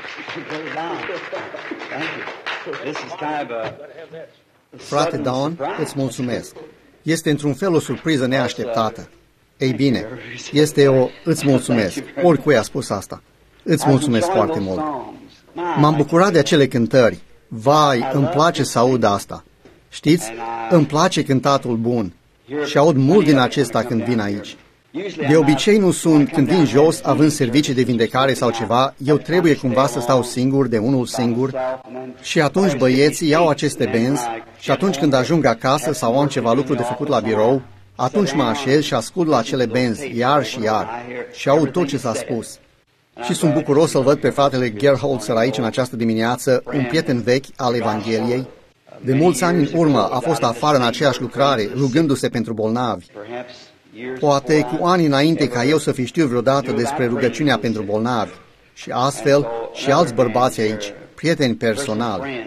Frate Don, îți mulțumesc. Este într-un fel o surpriză neașteptată. Ei bine, este o îți mulțumesc. Oricui a spus asta. Îți mulțumesc foarte mult. M-am bucurat de acele cântări. Vai, îmi place să aud asta. Știți, îmi place cântatul bun. Și aud mult din acesta când vin aici. De obicei nu sunt, când vin jos, având servicii de vindecare sau ceva, eu trebuie cumva să stau singur, de unul singur, și atunci băieții iau aceste benzi și atunci când ajung acasă sau am ceva lucru de făcut la birou, atunci mă așez și ascult la acele benzi, iar și iar, și aud tot ce s-a spus. Și sunt bucuros să-l văd pe fratele Gerholzer aici în această dimineață, un prieten vechi al Evangheliei. De mulți ani în urmă a fost afară în aceeași lucrare, rugându-se pentru bolnavi. Poate cu ani înainte ca eu să fi știut vreodată despre rugăciunea pentru bolnavi. Și astfel și alți bărbați aici, prieteni personali.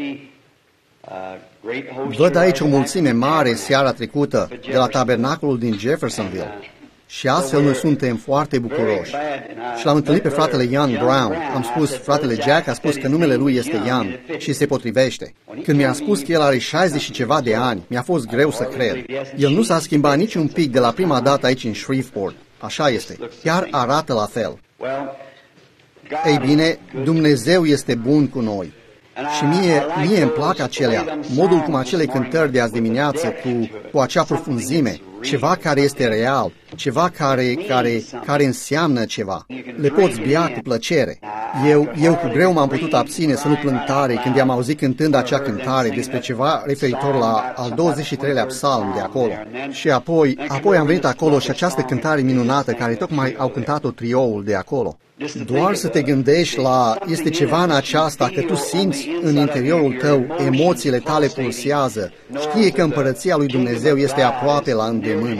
Văd aici o mulțime mare seara trecută de la tabernacolul din Jeffersonville. Și astfel noi suntem foarte bucuroși. Și l-am întâlnit pe fratele Ian Brown. Am spus, fratele Jack a spus că numele lui este Ian și se potrivește. Când mi-a spus că el are 60 și ceva de ani, mi-a fost greu să cred. El nu s-a schimbat nici un pic de la prima dată aici în Shreveport. Așa este. Chiar arată la fel. Ei bine, Dumnezeu este bun cu noi. Și mie îmi plac acelea, modul cum acele cântări de azi dimineață cu acea profunzime, ceva care este real, ceva care înseamnă ceva. Le poți bea cu plăcere. Eu cu greu m-am putut abține să nu plâng tare când i-am auzit cântând acea cântare despre ceva referitor la al 23-lea psalm de acolo. Și apoi am venit acolo și această cântare minunată care tocmai au cântat-o trioul de acolo. Doar să te gândești este ceva în aceasta că tu simți în interiorul tău, emoțiile tale pulsează, știe că împărăția lui Dumnezeu este aproape la îndemână.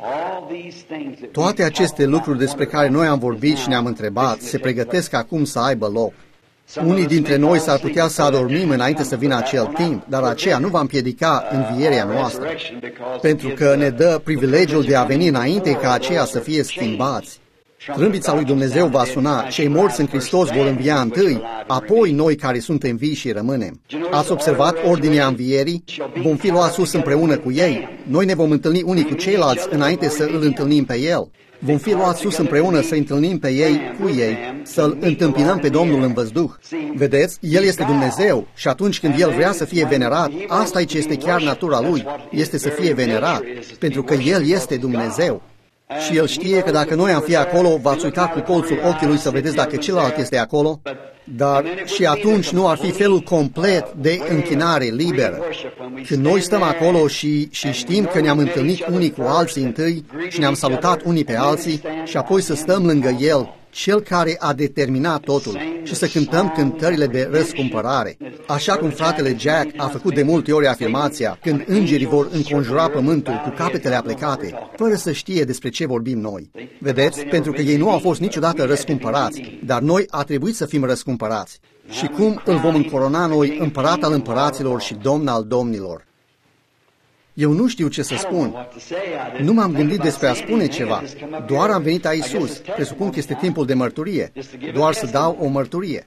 Toate aceste lucruri despre care noi am vorbit și ne-am întrebat se pregătesc acum să aibă loc. Unii dintre noi s-ar putea să adormim înainte să vină acel timp, dar aceea nu va împiedica învierea noastră, pentru că ne dă privilegiul de a veni înainte ca aceia să fie schimbați. Trâmbița lui Dumnezeu va suna, cei morți în Hristos vor învia întâi, apoi noi care suntem vii și rămânem. Ați observat ordinea învierii? Vom fi luați sus împreună cu ei. Noi ne vom întâlni unii cu ceilalți înainte să îl întâlnim pe El. Vom fi luați sus împreună să întâlnim pe ei cu ei, să-L întâmpinăm pe Domnul în văzduh. Vedeți, El este Dumnezeu și atunci când El vrea să fie venerat, asta e ce este chiar natura Lui, este să fie venerat, pentru că El este Dumnezeu. Și El știe că dacă noi am fi acolo, v-ați uitat cu colțul ochiului să vedeți dacă celălalt este acolo, dar și atunci nu ar fi felul complet de închinare liberă. Când noi stăm acolo și știm că ne-am întâlnit unii cu alții întâi și ne-am salutat unii pe alții și apoi să stăm lângă El, Cel care a determinat totul, și să cântăm cântările de răscumpărare. Așa cum fratele Jack a făcut de multe ori afirmația, când îngerii vor înconjura pământul cu capetele aplecate, fără să știe despre ce vorbim noi. Vedeți? Pentru că ei nu au fost niciodată răscumpărați, dar noi a trebuit să fim răscumpărați. Și cum îl vom încorona noi împărat al împăraților și domn al domnilor? Eu nu știu ce să spun. Nu m-am gândit despre a spune ceva. Doar am venit aici sus. Presupun că este timpul de mărturie. Doar să dau o mărturie.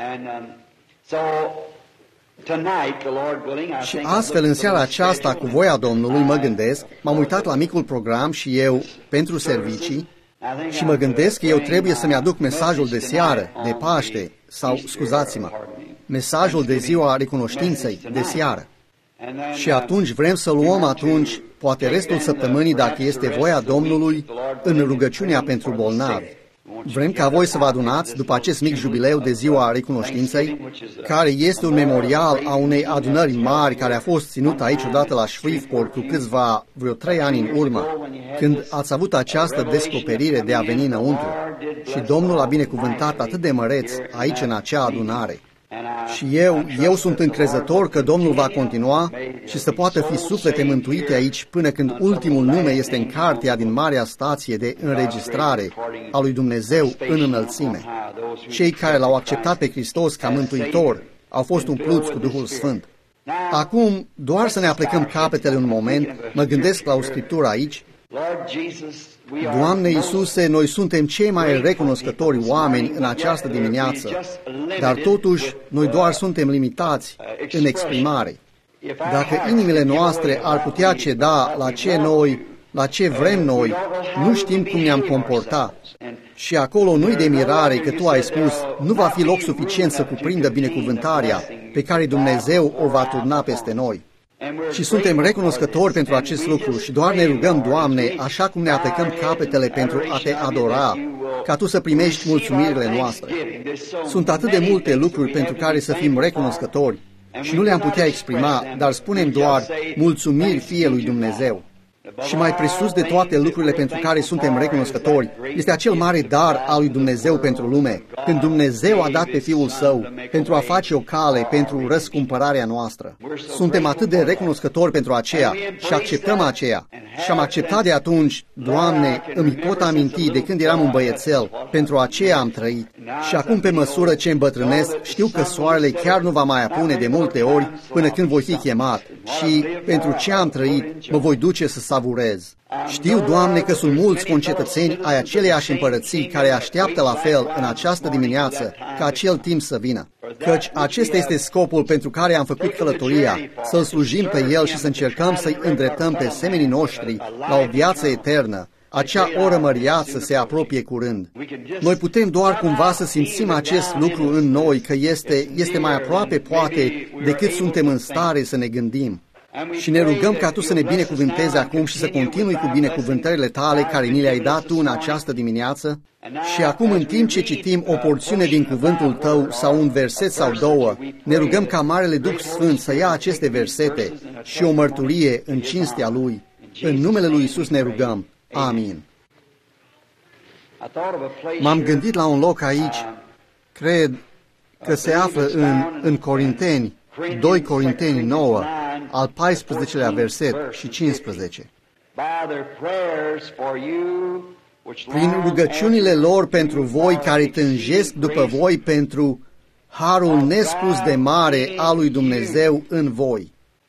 Și astfel, în seara aceasta, cu voia Domnului, mă gândesc, m-am uitat la micul program și eu, pentru servicii, și mă gândesc că eu trebuie să-mi aduc mesajul de seară, de Paște, sau, scuzați-mă, mesajul de ziua recunoștinței, de seară. Și atunci vrem să luăm atunci, poate restul săptămânii, dacă este voia Domnului, în rugăciunea pentru bolnavi. Vrem ca voi să vă adunați după acest mic jubileu de ziua recunoștinței, care este un memorial a unei adunări mari care a fost ținută aici odată la Shreveport cu vreo 3 ani în urmă, când ați avut această descoperire de a veni înăuntru. Și Domnul a binecuvântat atât de măreț aici în acea adunare. Și eu sunt încrezător că Domnul va continua și să poată fi suflete mântuite aici până când ultimul nume este în cartea din marea stație de înregistrare a lui Dumnezeu în înălțime. Cei care l-au acceptat pe Hristos ca mântuitor au fost umpluți cu Duhul Sfânt. Acum, doar să ne aplecăm capetele un moment, mă gândesc la o scriptură aici, Doamne Iisuse, noi suntem cei mai recunoscători oameni în această dimineață, dar totuși noi doar suntem limitați în exprimare. Dacă inimile noastre ar putea ceda la ce vrem noi, nu știm cum ne-am comporta. Și acolo nu-i de mirare că Tu ai spus, nu va fi loc suficient să cuprindă binecuvântarea pe care Dumnezeu o va turna peste noi. Și suntem recunoscători pentru acest lucru și doar ne rugăm, Doamne, așa cum ne atăcăm capetele pentru a Te adora, ca Tu să primești mulțumirile noastre. Sunt atât de multe lucruri pentru care să fim recunoscători și nu le-am putea exprima, dar spunem doar, mulțumiri fie lui Dumnezeu. Și mai presus de toate lucrurile pentru care suntem recunoscători, este acel mare dar al lui Dumnezeu pentru lume, când Dumnezeu a dat pe Fiul Său pentru a face o cale pentru răscumpărarea noastră. Suntem atât de recunoscători pentru aceea și acceptăm aceea. Și am acceptat de atunci, Doamne, îmi pot aminti de când eram un băiețel, pentru aceea am trăit. Și acum, pe măsură ce îmbătrânesc, știu că soarele chiar nu va mai apune de multe ori până când voi fi chemat. Și pentru ce am trăit, mă voi duce să savurez. Știu, Doamne, că sunt mulți concetățeni ai aceleiași împărății care așteaptă la fel în această dimineață ca acel timp să vină. Căci acesta este scopul pentru care am făcut călătoria, să-L slujim pe El și să încercăm să-i îndreptăm pe semenii noștri la o viață eternă. Acea oră măriață se apropie curând. Noi putem doar cumva să simțim acest lucru în noi, că este mai aproape, poate, decât suntem în stare să ne gândim. Și ne rugăm ca Tu să ne binecuvântezi acum și să continui cu binecuvântările Tale care ni le-ai dat Tu în această dimineață. Și acum, în timp ce citim o porțiune din cuvântul Tău sau un verset sau două, ne rugăm ca Marele Duh Sfânt să ia aceste versete și o mărturie în cinstea Lui. În numele Lui Iisus ne rugăm. Amin. M-am gândit la un loc aici, cred că se află în Corinteni, 2 Corinteni 9, al 14-lea verset și 15. Prin rugăciunile lor pentru voi care tânjesc după voi pentru harul nespus de mare al lui Dumnezeu în voi.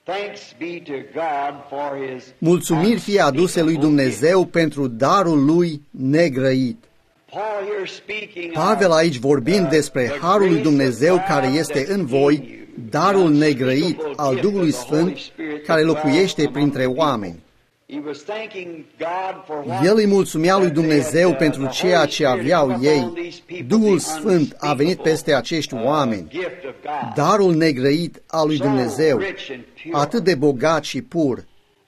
Mulțumiri fie aduse lui Dumnezeu pentru darul lui negrăit. Pavel aici vorbind despre harul lui Dumnezeu care este în voi, darul negrăit al Duhului Sfânt care locuiește printre oameni. El îi mulțumea lui Dumnezeu pentru ceea ce aveau ei. Duhul Sfânt a venit peste acești oameni. Darul negrăit al lui Dumnezeu, atât de bogat și pur.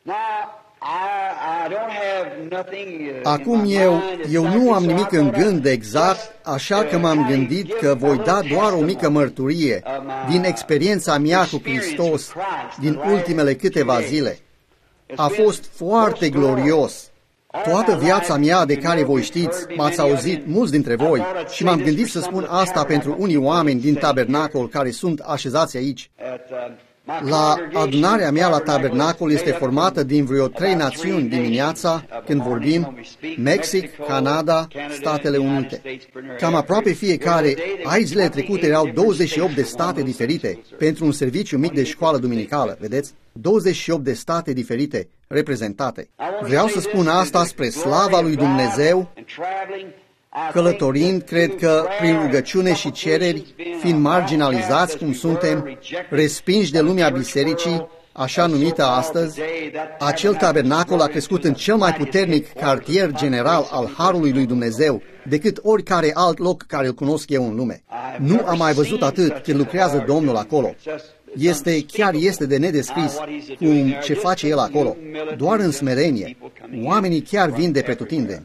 Acum eu nu am nimic în gând exact, așa că m-am gândit că voi da doar o mică mărturie din experiența mea cu Hristos din ultimele câteva zile. A fost foarte glorios. Toată viața mea de care voi știți, m-ați auzit mulți dintre voi și m-am gândit să spun asta pentru unii oameni din tabernacol care sunt așezați aici. La adunarea mea la tabernacol este formată din vreo 3 națiuni dimineața, când vorbim, Mexic, Canada, Statele Unite. Cam aproape fiecare, aici zilele trecute erau 28 de state diferite pentru un serviciu mic de școală duminicală, vedeți? 28 de state diferite reprezentate. Vreau să spun asta spre slava lui Dumnezeu. Călătorind, cred că prin rugăciune și cereri, fiind marginalizați cum suntem, respinși de lumea bisericii, așa numită astăzi, acel tabernacol a crescut în cel mai puternic cartier general al Harului lui Dumnezeu, decât oricare alt loc care îl cunosc eu în lume. Nu am mai văzut atât când lucrează Domnul acolo. Chiar este de nedescris cum ce face El acolo. Doar în smerenie. Oamenii chiar vin de pretutindeni.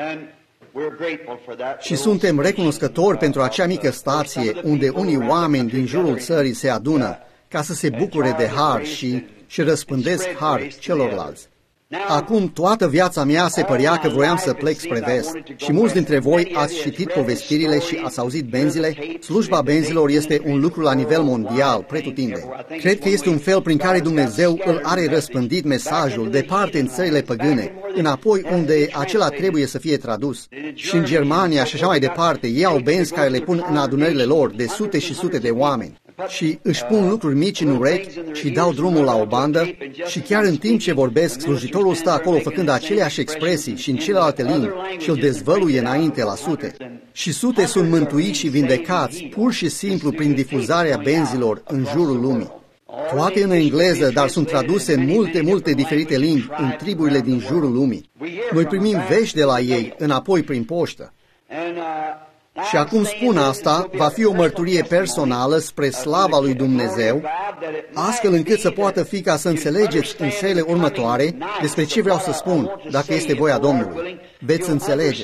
Și suntem recunoscători pentru acea mică stație unde unii oameni din jurul țării se adună ca să se bucure de har și răspândesc har celorlalți. Acum toată viața mea se părea că vroiam să plec spre vest și mulți dintre voi ați citit povestirile și ați auzit benzile. Slujba benzilor este un lucru la nivel mondial, pretutindeni. Cred că este un fel prin care Dumnezeu îl are răspândit mesajul departe în țările păgâne, înapoi unde acela trebuie să fie tradus. Și în Germania și așa mai departe, ei au benzi care le pun în adunările lor de sute și sute de oameni. și își pun lucruri mici în urechi și dau drumul la o bandă și chiar în timp ce vorbesc, slujitorul stă acolo făcând aceleași expresii și în celelalte limbi și îl dezvăluie înainte la sute. Și sute sunt mântuiți și vindecați pur și simplu prin difuzarea benzilor în jurul lumii. Toate în engleză, dar sunt traduse în multe diferite limbi în triburile din jurul lumii. Noi primim vești de la ei înapoi prin poștă. Și acum spun asta, va fi o mărturie personală spre slava lui Dumnezeu, astfel încât să poată fi ca să înțelegeți în serile următoare despre ce vreau să spun, dacă este voia Domnului. Veți înțelege.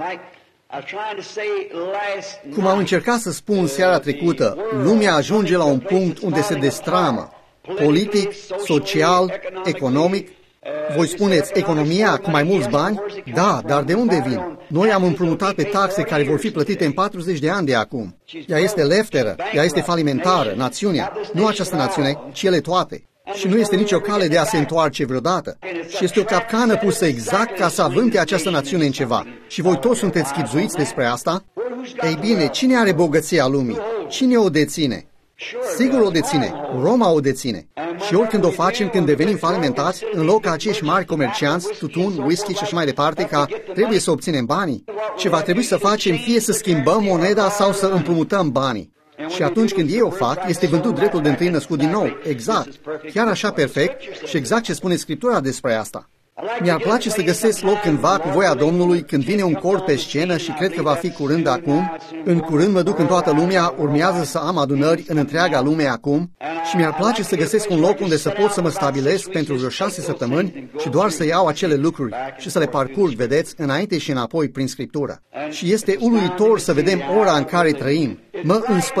Cum am încercat să spun seara trecută, lumea ajunge la un punct unde se destramă, politic, social, economic. Voi spuneți, economia cu mai mulți bani? Da, dar de unde vin? Noi am împrumutat pe taxe care vor fi plătite în 40 de ani de acum. Ea este lefteră, ea este falimentară, națiunea. Nu această națiune, ci ele toate. Și nu este nicio cale de a se întoarce vreodată. Și este o capcană pusă exact ca să avânte această națiune în ceva. Și voi toți sunteți chibzuiți despre asta? Ei bine, cine are bogăția lumii? Cine o deține? Sigur o deține, Roma o deține. Și oricând o facem, când devenim falimentați, în loc ca acești mari comercianți, tutun, whisky și așa mai departe, ca trebuie să obținem banii, ce va trebui să facem, fie să schimbăm moneda sau să împrumutăm banii. Și atunci când ei o fac, este vândut dreptul de întâi născut din nou. Exact. Chiar așa perfect și exact ce spune Scriptura despre asta. Mi-ar place să găsesc loc cândva cu voia Domnului când vine un cor pe scenă și cred că va fi curând acum. În curând mă duc în toată lumea, urmează să am adunări în întreaga lume acum și mi-ar place să găsesc un loc unde să pot să mă stabilesc pentru vreo 6 săptămâni și doar să iau acele lucruri și să le parcurg, vedeți, înainte și înapoi prin Scriptură. Și este uluitor să vedem ora în care trăim. Mă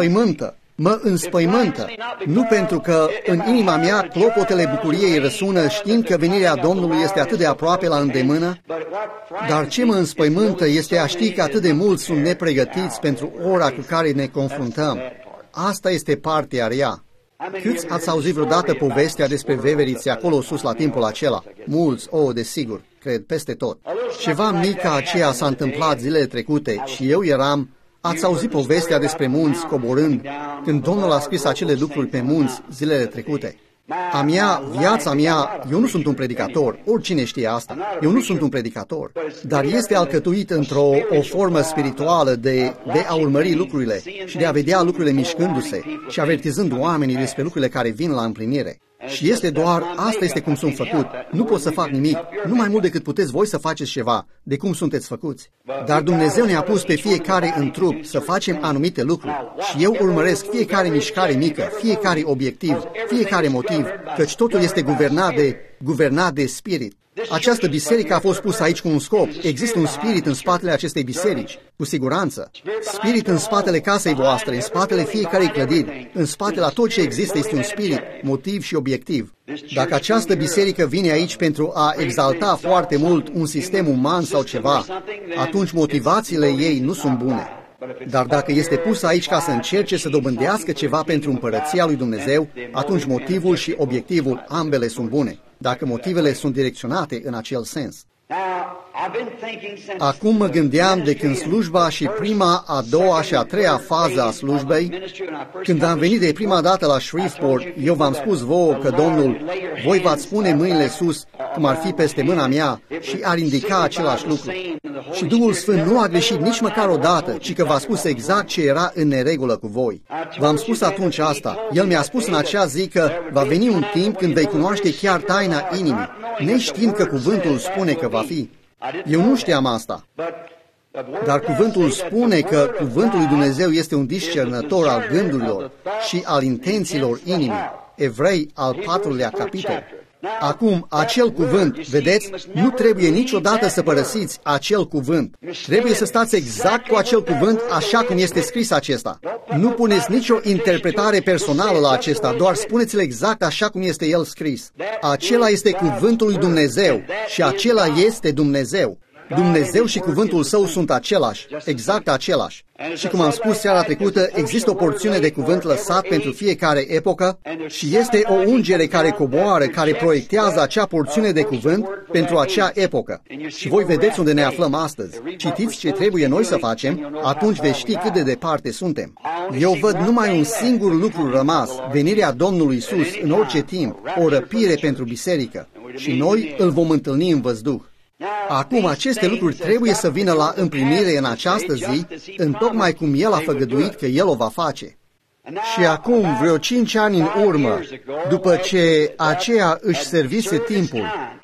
înspăimântă, nu pentru că în inima mea clopotele bucuriei răsună știind că venirea Domnului este atât de aproape la îndemână, dar ce mă înspăimântă este a ști că atât de mulți sunt nepregătiți pentru ora cu care ne confruntăm. Asta este partea rea. Câți ați auzit vreodată povestea despre veverițe acolo sus la timpul acela? Mulți, desigur, cred, peste tot. Ceva mic ca aceea s-a întâmplat zilele trecute și eu eram... Ați auzit povestea despre munți coborând, când Domnul a scris acele lucruri pe munți zilele trecute. Viața mea, eu nu sunt un predicator, oricine știe asta, eu nu sunt un predicator, dar este alcătuit într-o formă spirituală de a urmări lucrurile și de a vedea lucrurile mișcându-se și avertizând oamenii despre lucrurile care vin la împlinire. Și este doar, asta este cum sunt făcut. Nu pot să fac nimic, nu mai mult decât puteți voi să faceți ceva, de cum sunteți făcuți. Dar Dumnezeu ne-a pus pe fiecare în trup să facem anumite lucruri. Și eu urmăresc fiecare mișcare mică, fiecare obiectiv, fiecare motiv, căci totul este guvernat de spirit. Această biserică a fost pusă aici cu un scop. Există un spirit în spatele acestei biserici, cu siguranță. Spirit în spatele casei voastre, în spatele fiecarei clădiri, în spatele a tot ce există este un spirit, motiv și obiectiv. Dacă această biserică vine aici pentru a exalta foarte mult un sistem uman sau ceva, atunci motivațiile ei nu sunt bune. Dar dacă este pusă aici ca să încerce să dobândească ceva pentru împărăția lui Dumnezeu, atunci motivul și obiectivul ambele sunt bune, dacă motivele sunt direcționate în acel sens. Acum mă gândeam de când slujba și prima, a doua și a treia fază a slujbei, când am venit de prima dată la Shreveport, eu v-am spus vouă că Domnul, voi v-ați spune mâinile sus, cum ar fi peste mâna mea, și ar indica același lucru. Și Duhul Sfânt nu a greșit nici măcar o dată, ci că v-a spus exact ce era în neregulă cu voi. V-am spus atunci asta. El mi-a spus în acea zi că va veni un timp când vei cunoaște chiar taina inimii, neștiind că cuvântul spune că va fi. Eu nu știam asta. Dar cuvântul spune că cuvântul lui Dumnezeu este un discernător al gândurilor și al intențiilor inimii. Evrei, al 4-lea capitol. Acum, acel cuvânt, vedeți, nu trebuie niciodată să părăsiți acel cuvânt. Trebuie să stați exact cu acel cuvânt așa cum este scris acesta. Nu puneți nicio interpretare personală la acesta, doar spuneți-l exact așa cum este el scris. Acela este cuvântul lui Dumnezeu și acela este Dumnezeu. Dumnezeu și cuvântul Său sunt același, exact același. Și cum am spus seara trecută, există o porțiune de cuvânt lăsat pentru fiecare epocă și este o ungere care coboară, care proiectează acea porțiune de cuvânt pentru acea epocă. Și voi vedeți unde ne aflăm astăzi. Citiți ce trebuie noi să facem, atunci veți ști cât de departe suntem. Eu văd numai un singur lucru rămas, venirea Domnului Iisus în orice timp, o răpire pentru biserică. Și noi îl vom întâlni în văzduh. Acum, aceste lucruri trebuie să vină la împlinire în această zi, întocmai cum El a făgăduit că El o va face. Și acum, vreo 5 ani în urmă, după ce aceea își servise timpul,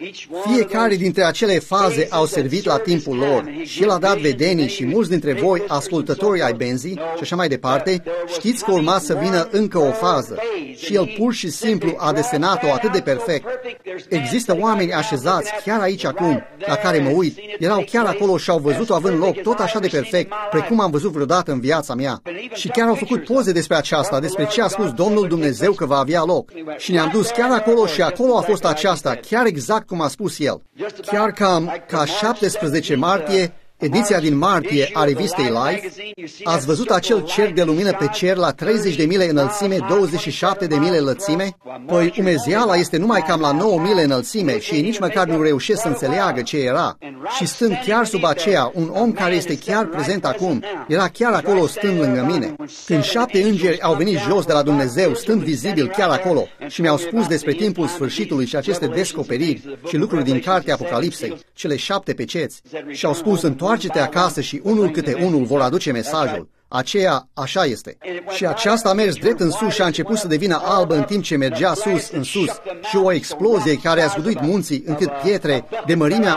fiecare dintre acele faze au servit la timpul lor și El a dat vedenii și mulți dintre voi, ascultătorii ai benzii și așa mai departe, știți că urma să vină încă o fază și El pur și simplu a desenat-o atât de perfect. Există oameni așezați chiar aici acum, la care mă uit, erau chiar acolo și au văzut-o având loc tot așa de perfect, precum am văzut vreodată în viața mea. Și chiar au făcut poze despre aceasta, despre ce a spus Domnul Dumnezeu că va avea loc. Și ne-am dus chiar acolo și acolo a fost aceasta, chiar exact cum a spus El. Chiar ca 17 martie, ediția din martie a revistei Life, ați văzut acel cerc de lumină pe cer la 30 de mile înălțime, 27 de mile lățime? Păi umeziala este numai cam la 9 mile înălțime și ei nici măcar nu reușesc să înțeleagă ce era. Și stând chiar sub aceea, un om care este chiar prezent acum, era chiar acolo stând lângă mine. Când 7 îngeri au venit jos de la Dumnezeu, stând vizibil chiar acolo, și mi-au spus despre timpul sfârșitului și aceste descoperiri și lucruri din cartea Apocalipsei, cele 7 peceți, și au spus: întoarce-te acasă și unul câte unul vor aduce mesajul. Aceea, așa este. Și aceasta a mers drept în sus și a început să devină albă în timp ce mergea sus în sus și o explozie care a zguduit munții încât pietre de mărimea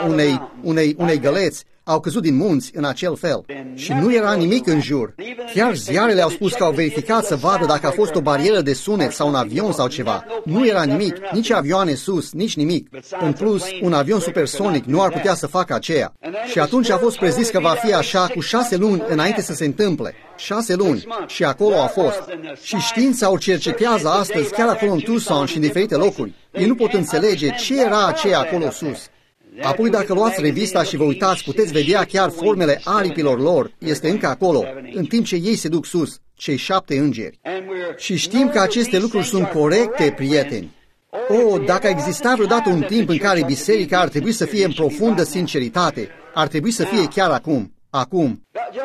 unei găleți au căzut din munți în acel fel. Și nu era nimic în jur. Chiar ziarele au spus că au verificat să vadă dacă a fost o barieră de sunet sau un avion sau ceva. Nu era nimic, nici avioane sus, nici nimic. În plus, un avion supersonic nu ar putea să facă aceea. Și atunci a fost prezis că va fi așa cu 6 luni înainte să se întâmple. 6 luni. Și acolo a fost. Și știința o cercetează astăzi chiar acolo în Tucson și în diferite locuri. Ei nu pot înțelege ce era aceea acolo sus. Apoi, dacă luați revista și vă uitați, puteți vedea chiar formele aripilor lor. Este încă acolo, în timp ce ei se duc sus, cei 7 îngeri. Și știm că aceste lucruri sunt corecte, prieteni. Dacă exista vreodată un timp în care biserica ar trebui să fie în profundă sinceritate, ar trebui să fie chiar acum.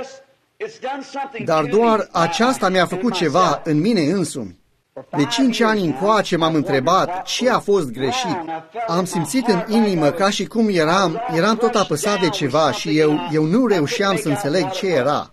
Dar doar aceasta mi-a făcut ceva în mine însumi. De 5 ani încoace m-am întrebat ce a fost greșit. Am simțit în inimă ca și cum eram tot apăsat de ceva și eu nu reușeam să înțeleg ce era.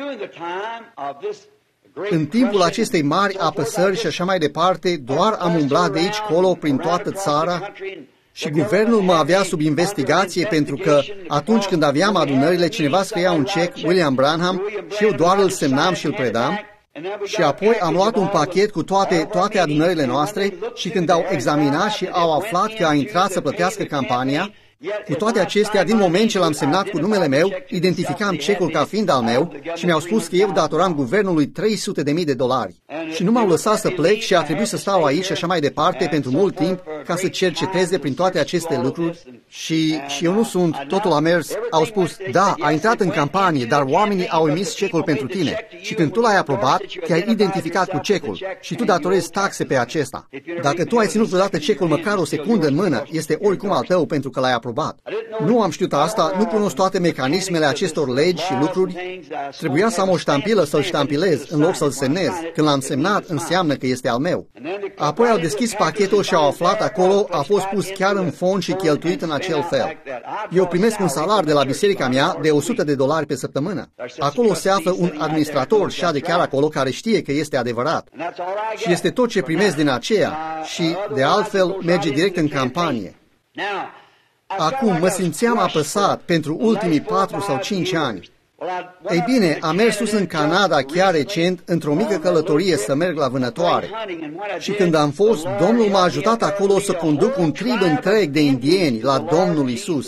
În timpul acestei mari apăsări și așa mai departe, doar am umblat de aici colo prin toată țara și guvernul mă avea sub investigație pentru că atunci când aveam adunările, cineva scria un cec, William Branham, și eu doar îl semnam și îl predam. Și apoi am luat un pachet cu toate adunările noastre și când au examinat și au aflat că a intrat să plătească campania, cu toate acestea, din moment ce l-am semnat cu numele meu, identificam cecul ca fiind al meu și mi-au spus că eu datoram guvernului $300,000. Și nu m-au lăsat să plec și a trebuit să stau aici și așa mai departe pentru mult timp ca să cerceteze prin toate aceste lucruri și eu nu sunt, totul a mers. Au spus, da, a intrat în campanie, dar oamenii au emis cecul pentru tine și când tu l-ai aprobat, te-ai identificat cu cecul și tu datorezi taxe pe acesta. Dacă tu ai ținut vreodată cecul măcar o secundă în mână, este oricum al tău pentru că l-ai aprobat. Nu am știut asta, nu cunosc toate mecanismele acestor legi și lucruri. Trebuia să am o ștampilă să-l ștampilez în loc să-l semnez. Când l-am semnat, înseamnă că este al meu. Apoi au deschis pachetul și au aflat acolo, a fost pus chiar în fond și cheltuit în acel fel. Eu primesc un salar de la biserica mea de $100 pe săptămână. Acolo se află un administrator și de chiar acolo care știe că este adevărat. Și este tot ce primesc din aceea și, de altfel, merge direct în campanie. Acum mă simțeam apăsat pentru ultimii 4 sau 5 ani. Ei bine, am mers sus în Canada chiar recent, într-o mică călătorie să merg la vânătoare. Și când am fost, Domnul m-a ajutat acolo să conduc un trib întreg de indieni la Domnul Isus.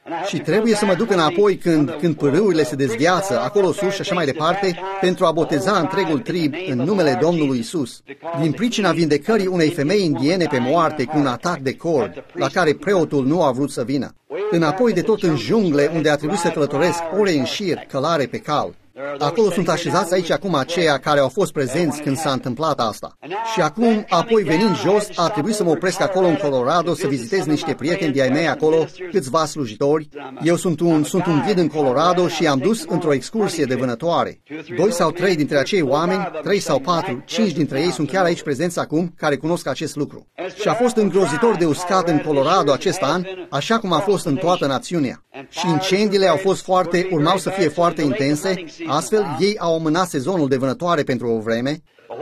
Și trebuie să mă duc înapoi când pârâurile se dezgheață, acolo sus și așa mai departe, pentru a boteza întregul trib în numele Domnului Isus. Din pricina vindecării unei femei indiene pe moarte cu un atac de cord, la care preotul nu a vrut să vină. Înapoi de tot în jungle, unde a trebuit să călătoresc ore în șir, călare pe cal. Acolo sunt așezați aici acum aceia care au fost prezenți când s-a întâmplat asta. Și acum, apoi venind jos, a trebuit să mă opresc acolo în Colorado să vizitez niște prieteni de-ai mei acolo, câțiva slujitori. Eu sunt un ghid în Colorado și am dus într-o excursie de vânătoare. 2 sau 3 dintre acei oameni, 3 sau 4, 5 dintre ei sunt chiar aici prezenți acum, care cunosc acest lucru. Și a fost îngrozitor de uscat în Colorado acest an, așa cum a fost în toată națiunea. Și incendiile urmau să fie foarte intense. Astfel, ei au amânat sezonul de vânătoare pentru o vreme,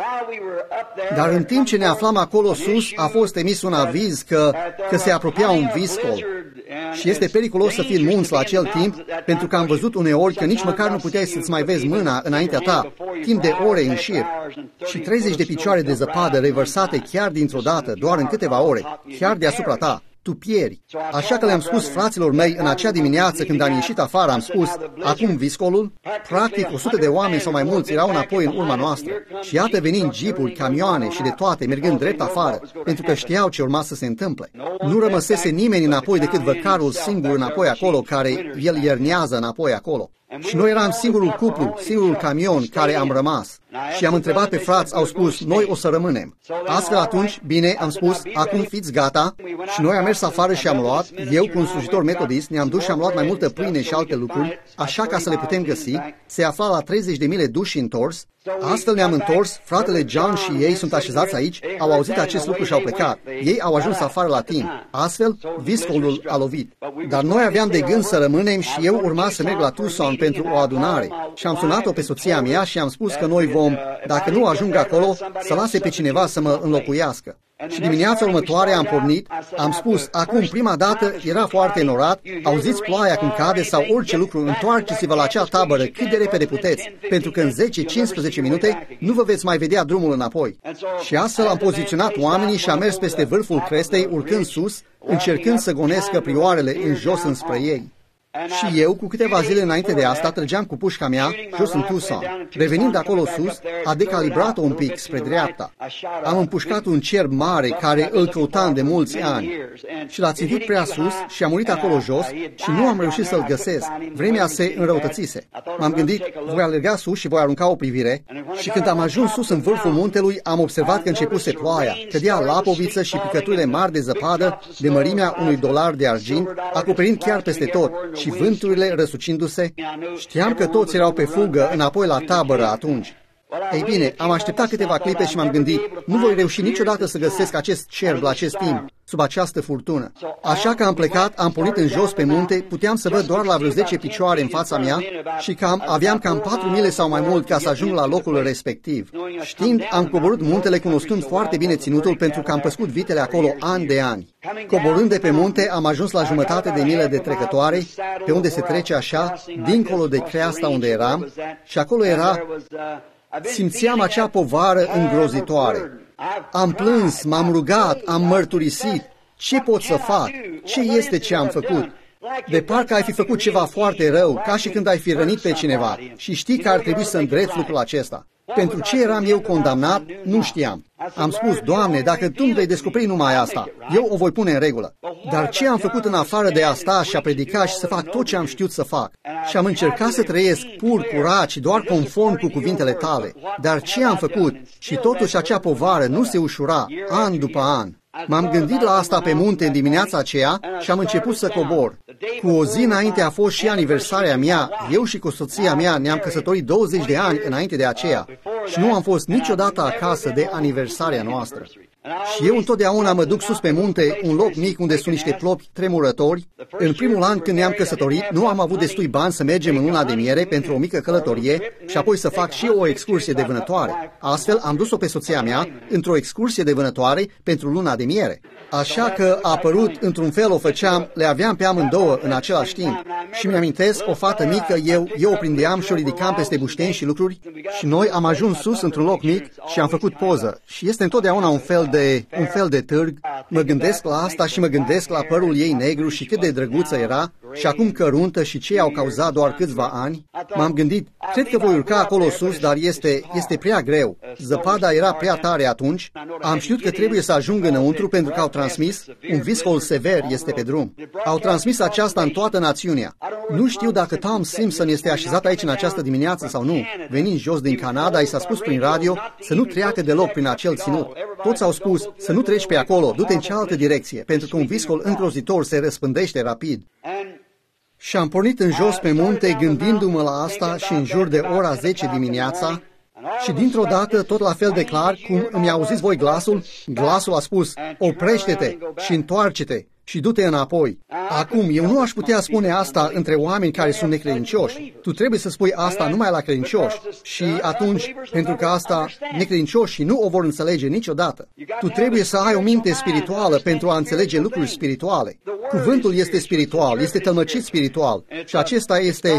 dar în timp ce ne aflam acolo sus, a fost emis un aviz că se apropia un viscol și este periculos să fii în munți la acel timp, pentru că am văzut uneori că nici măcar nu puteai să-ți mai vezi mâna înaintea ta, timp de ore în șir, și 30 de picioare de zăpadă revărsate chiar dintr-o dată, doar în câteva ore, chiar deasupra ta. Tu pieri. Așa că le-am spus fraților mei în acea dimineață când am ieșit afară, am spus, acum viscolul, practic 100 de oameni sau mai mulți erau înapoi în urma noastră. Și iată venind jeepuri, camioane și de toate, mergând drept afară, pentru că știau ce urma să se întâmple. Nu rămăsese nimeni înapoi decât văcarul singur înapoi acolo, care el iernează înapoi acolo. Și noi eram singurul cuplu, singurul camion care am rămas. Și am întrebat pe frați, au spus, noi o să rămânem. Astfel atunci, bine, am spus, acum fiți gata. Și noi am mers afară și am luat, eu cu un slujitor metodist, ne-am dus și am luat mai multă pâine și alte lucruri, așa ca să le putem găsi. Se afla la 30 de mile duși și întors. Astfel ne-am întors, fratele John și ei sunt așezați aici, au auzit acest lucru și au plecat. Ei au ajuns afară la timp. Astfel, viscolul a lovit. Dar noi aveam de gând să rămânem și eu urma să merg la Tucson pentru o adunare. Și am sunat-o pe soția mea și am spus că noi vom, dacă nu ajung acolo, să lase pe cineva să mă înlocuiască. Și dimineața următoare am pornit, am spus, acum prima dată era foarte înorat, auziți ploaia cum cade sau orice lucru, întoarceți-vă la acea tabără cât de repede puteți, pentru că în 10-15 minute nu vă veți mai vedea drumul înapoi. Și astfel am poziționat oamenii și am mers peste vârful crestei, urcând sus, încercând să gonesc căprioarele în jos înspre ei. Și eu, cu câteva zile înainte de asta, trăgeam cu pușca mea jos în Tucson. Revenind acolo sus, a decalibrat-o un pic spre dreapta. Am împușcat un cerb mare care îl căutam de mulți ani și l-a țintit prea sus și a murit acolo jos și nu am reușit să-l găsesc. Vremea se înrăutățise. M-am gândit, voi alerga sus și voi arunca o privire și când am ajuns sus în vârful muntelui, am observat că începuse ploaia. Cădea lapoviță și picăturile mari de zăpadă de mărimea unui $1 de argint, acoperind chiar peste tot, și vânturile răsucindu-se. Știam că toți erau pe fugă înapoi la tabără atunci. Ei bine, am așteptat câteva clipe și m-am gândit, nu voi reuși niciodată să găsesc acest cerb la acest timp, sub această furtună. Așa că am plecat, am pornit în jos pe munte, puteam să văd doar la vreo 10 picioare în fața mea și aveam cam 4 mile sau mai mult ca să ajung la locul respectiv. Știind, am coborât muntele cunoscând foarte bine ținutul pentru că am păscut vitele acolo ani de ani. Coborând de pe munte, am ajuns la jumătate de milă de trecătoare, pe unde se trece așa, dincolo de creasta unde eram, și acolo era... Simțeam acea povară îngrozitoare. Am plâns, m-am rugat, am mărturisit. Ce pot să fac? Ce este ce am făcut? De parcă ai fi făcut ceva foarte rău, ca și când ai fi rănit pe cineva și știi că ar trebui să îndreți lucrul acesta. Pentru ce eram eu condamnat, nu știam. Am spus, Doamne, dacă Tu îmi vei descoperi numai asta, eu o voi pune în regulă. Dar ce am făcut în afară de a sta și a predica și să fac tot ce am știut să fac? Și am încercat să trăiesc pur, curat și doar conform cu cuvintele Tale. Dar ce am făcut? Și totuși acea povară nu se ușura, an după an. M-am gândit la asta pe munte în dimineața aceea și am început să cobor. Cu o zi înainte a fost și aniversarea mea. Eu și cu soția mea ne-am căsătorit 20 de ani înainte de aceea și nu am fost niciodată acasă de aniversarea noastră. Și eu întotdeauna mă duc sus pe munte, un loc mic unde sunt niște plopi tremurători. În primul an când ne-am căsătorit, nu am avut destui bani să mergem în luna de miere pentru o mică călătorie și apoi să fac și eu o excursie de vânătoare. Astfel am dus-o pe soția mea într-o excursie de vânătoare pentru luna de miere. Așa că a apărut, într-un fel o făceam, le aveam pe amândouă în același timp. Și mi-amintesc, o fată mică, eu o prindeam și o ridicam peste bușteni și lucruri și noi am ajuns sus într-un loc mic și am făcut poză. Și este întotdeauna un fel de târg. Mă gândesc la asta și mă gândesc la părul ei negru și cât de drăguță era și acum căruntă și cei au cauzat doar câțiva ani, m-am gândit, cred că voi urca acolo sus, dar este prea greu. Zăpada era prea tare atunci. Am știut că trebuie să ajung înăuntru pentru că au transmis, un viscol sever este pe drum. Au transmis aceasta în toată națiunea. Nu știu dacă Tom Simpson este așezat aici în această dimineață sau nu. Venind jos din Canada, i s-a spus prin radio să nu treacă deloc prin acel ținut. Toți au spus să nu treci pe acolo, du-te în cealaltă direcție, pentru că un viscol îngrozitor se răspândește rapid. Și am pornit în jos pe munte gândindu-mă la asta și în jur de ora 10 dimineața și dintr-o dată, tot la fel de clar, cum îmi auziți voi glasul a spus, oprește-te și întoarce-te și du-te înapoi. Acum, eu nu aș putea spune asta între oameni care sunt necredincioși. Tu trebuie să spui asta numai la credincioși. Și atunci, pentru că asta necredincioșii nu o vor înțelege niciodată. Tu trebuie să ai o minte spirituală pentru a înțelege lucruri spirituale. Cuvântul este spiritual, este tălmăcit spiritual și acesta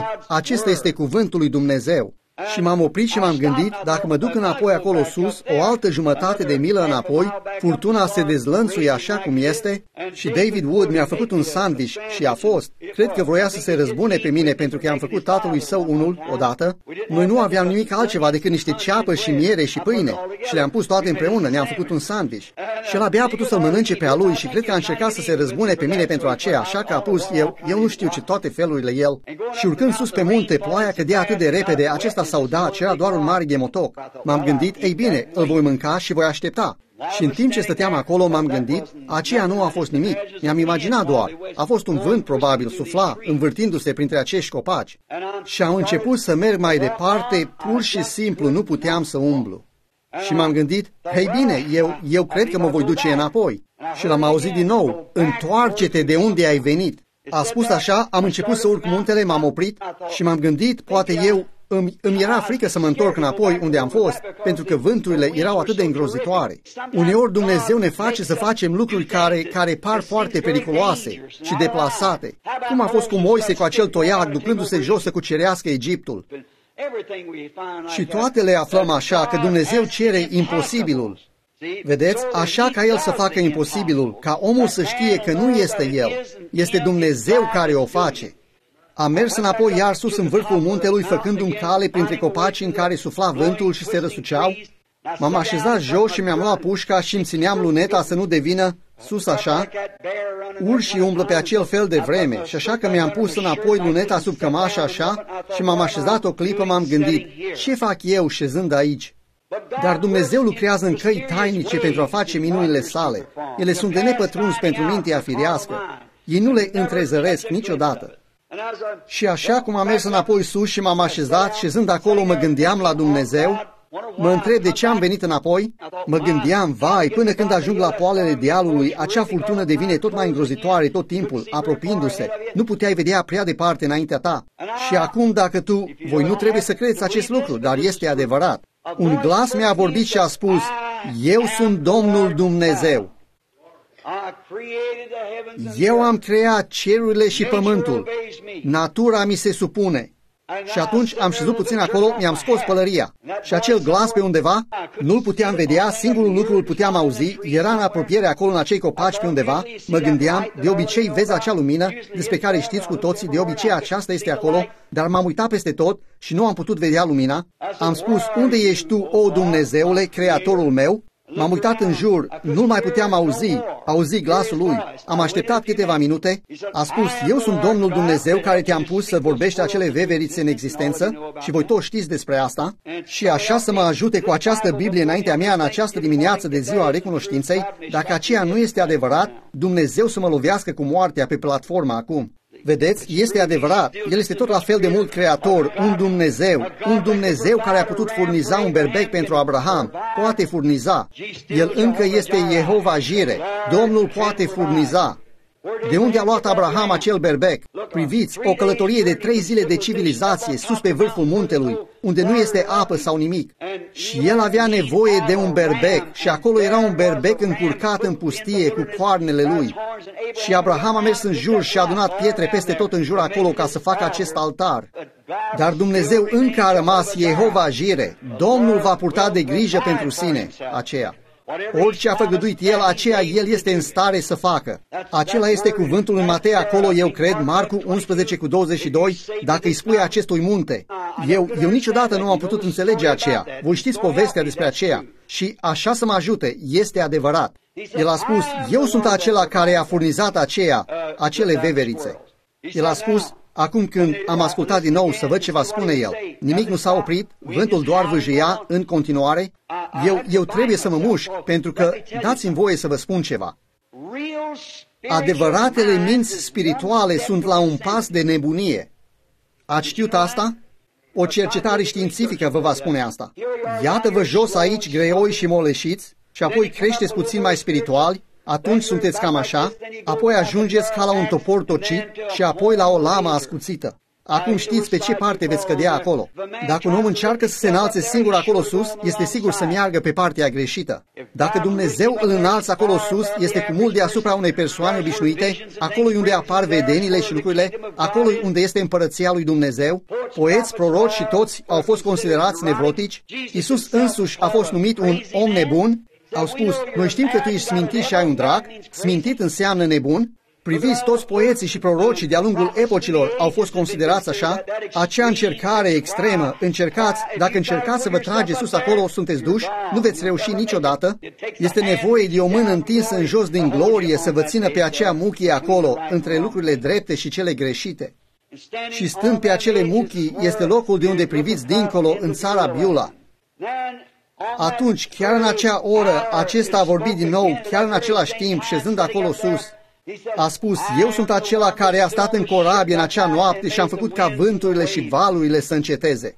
este cuvântul lui Dumnezeu. Și m-am oprit și m-am gândit, dacă mă duc înapoi acolo sus, o altă jumătate de milă înapoi, furtuna se dezlănțuie așa cum este și David Wood mi-a făcut un sandwich și a fost. Cred că vroia să se răzbune pe mine pentru că i-am făcut tatălui său unul odată. Noi nu aveam nimic altceva decât niște ceapă și miere și pâine și le-am pus toate împreună, ne-am făcut un sandwich. Și el abia a putut să-l mănânce pe a lui și cred că a încercat să se răzbune pe mine pentru aceea, așa că a pus eu nu știu ce toate felurile el. Și urcând sus pe munte, ploaia cădea atât de repede, acesta s-au dat și era doar un mare ghemotoc. M-am gândit, ei bine, îl voi mânca și voi aștepta. Și în timp ce stăteam acolo m-am gândit, aceea nu a fost nimic, mi-am imaginat doar. A fost un vânt probabil, sufla, învârtindu-se printre acești copaci. Și am început să merg mai departe, pur și simplu nu puteam să umblu. Și m-am gândit, hei bine, eu cred că mă voi duce înapoi. Și l-am auzit din nou, întoarce-te de unde ai venit. A spus așa, am început să urc muntele, m-am oprit și m-am gândit, poate îmi era frică să mă întorc înapoi unde am fost, pentru că vânturile erau atât de îngrozitoare. Uneori Dumnezeu ne face să facem lucruri care par foarte periculoase și deplasate. Cum a fost cu Moise cu acel toiac ducându-se jos să cucerească Egiptul. Și toate le aflăm așa, că Dumnezeu cere imposibilul. Vedeți? Așa ca El să facă imposibilul, ca omul să știe că nu este El, este Dumnezeu care o face. Am mers înapoi iar sus în vârful muntelui, făcând-mi cale printre copaci în care sufla vântul și se răsuceau. M-am așezat jos și mi-am luat pușca și îmi țineam luneta să nu devină sus așa. Urșii umblă pe acel fel de vreme și așa că mi-am pus înapoi luneta sub cămașă așa și m-am așezat o clipă, m-am gândit, ce fac eu șezând aici? Dar Dumnezeu lucrează în căi tainice pentru a face minunile sale. Ele sunt de nepătruns pentru mintea firească. Ei nu le întrezăresc niciodată. Și așa cum am mers înapoi sus și m-am așezat, șezând acolo, mă gândeam la Dumnezeu, mă întreb de ce am venit înapoi, mă gândeam, vai, până când ajung la poalele dealului, acea furtună devine tot mai îngrozitoare tot timpul, apropiindu-se, nu puteai vedea prea departe înaintea ta. Și acum, dacă voi nu trebuie să credeți acest lucru, dar este adevărat. Un glas mi-a vorbit și a spus, eu sunt Domnul Dumnezeu. Eu am creat cerurile și pământul. Natura mi se supune. Și atunci am șezut puțin acolo, mi-am scos pălăria. Și acel glas pe undeva, nu-l puteam vedea, singurul lucru îl puteam auzi, era în apropiere acolo în acei copaci pe undeva, mă gândeam, de obicei vezi acea lumină, despre care știți cu toții, de obicei aceasta este acolo, dar m-am uitat peste tot și nu am putut vedea lumina. Am spus, unde ești tu, o Dumnezeule, Creatorul meu? M-am uitat în jur, nu mai puteam auzi glasul lui. Am așteptat câteva minute. A spus, eu sunt Domnul Dumnezeu care te-am pus să vorbești acele veverițe în existență și voi toți știți despre asta. Și așa să mă ajute cu această Biblie înaintea mea în această dimineață de ziua recunoștinței, dacă aceea nu este adevărat, Dumnezeu să mă lovească cu moartea pe platformă acum. Vedeți, este adevărat, El este tot la fel de mult creator, un Dumnezeu care a putut furniza un berbec pentru Abraham, poate furniza. El încă este Jehova Jire, Domnul poate furniza. De unde a luat Abraham acel berbec? Priviți, o călătorie de 3 zile de civilizație sus pe vârful muntelui, unde nu este apă sau nimic. Și el avea nevoie de un berbec și acolo era un berbec încurcat în pustie cu coarnele lui. Și Abraham a mers în jur și a adunat pietre peste tot în jur acolo ca să facă acest altar. Dar Dumnezeu încă a rămas Jehova Jire. Domnul va purta de grijă pentru sine aceea. Orice a făgăduit El, aceea El este în stare să facă. Acela este cuvântul în Matei acolo, eu cred, Marcu 11:22, dacă îi spui acestui munte. Eu niciodată nu am putut înțelege aceea. Voi știți povestea despre aceea. Și așa să mă ajute, este adevărat. El a spus, eu sunt acela care a furnizat acele veverițe. El a spus, acum când am ascultat din nou să văd ce va spune El, nimic nu s-a oprit, vântul doar vâjâia în continuare, eu trebuie să mă mușc, pentru că dați-mi voie să vă spun ceva. Adevăratele minți spirituale sunt la un pas de nebunie. Ați știut asta? O cercetare științifică vă va spune asta. Iată-vă jos aici, greoi și moleșiți, și apoi creșteți puțin mai spirituali, atunci sunteți cam așa, apoi ajungeți ca la un topor tocit și apoi la o lamă ascuțită. Acum știți pe ce parte veți cădea acolo. Dacă un om încearcă să se înalțe singur acolo sus, este sigur să meargă pe partea greșită. Dacă Dumnezeu îl înalță acolo sus, este cu mult deasupra unei persoane obișnuite, acolo unde apar vedenile și lucrurile, acolo unde este împărăția lui Dumnezeu. Poeți, proroci și toți au fost considerați nevrotici. Iisus însuși a fost numit un om nebun. Au spus, noi știm că tu ești smintit și ai un drac. Smintit înseamnă nebun. Priviți, toți poeții și prorocii de-a lungul epocilor au fost considerați așa. Acea încercare extremă, dacă încercați să vă trageți sus acolo, sunteți duși, nu veți reuși niciodată. Este nevoie de o mână întinsă în jos din glorie să vă țină pe acea muchie acolo, între lucrurile drepte și cele greșite. Și stând pe acele muchii este locul de unde priviți dincolo în țara Biula. Atunci, chiar în acea oră, acesta a vorbit din nou, chiar în același timp, șezând acolo sus. A spus, eu sunt acela care a stat în corabie în acea noapte și am făcut ca vânturile și valurile să înceteze.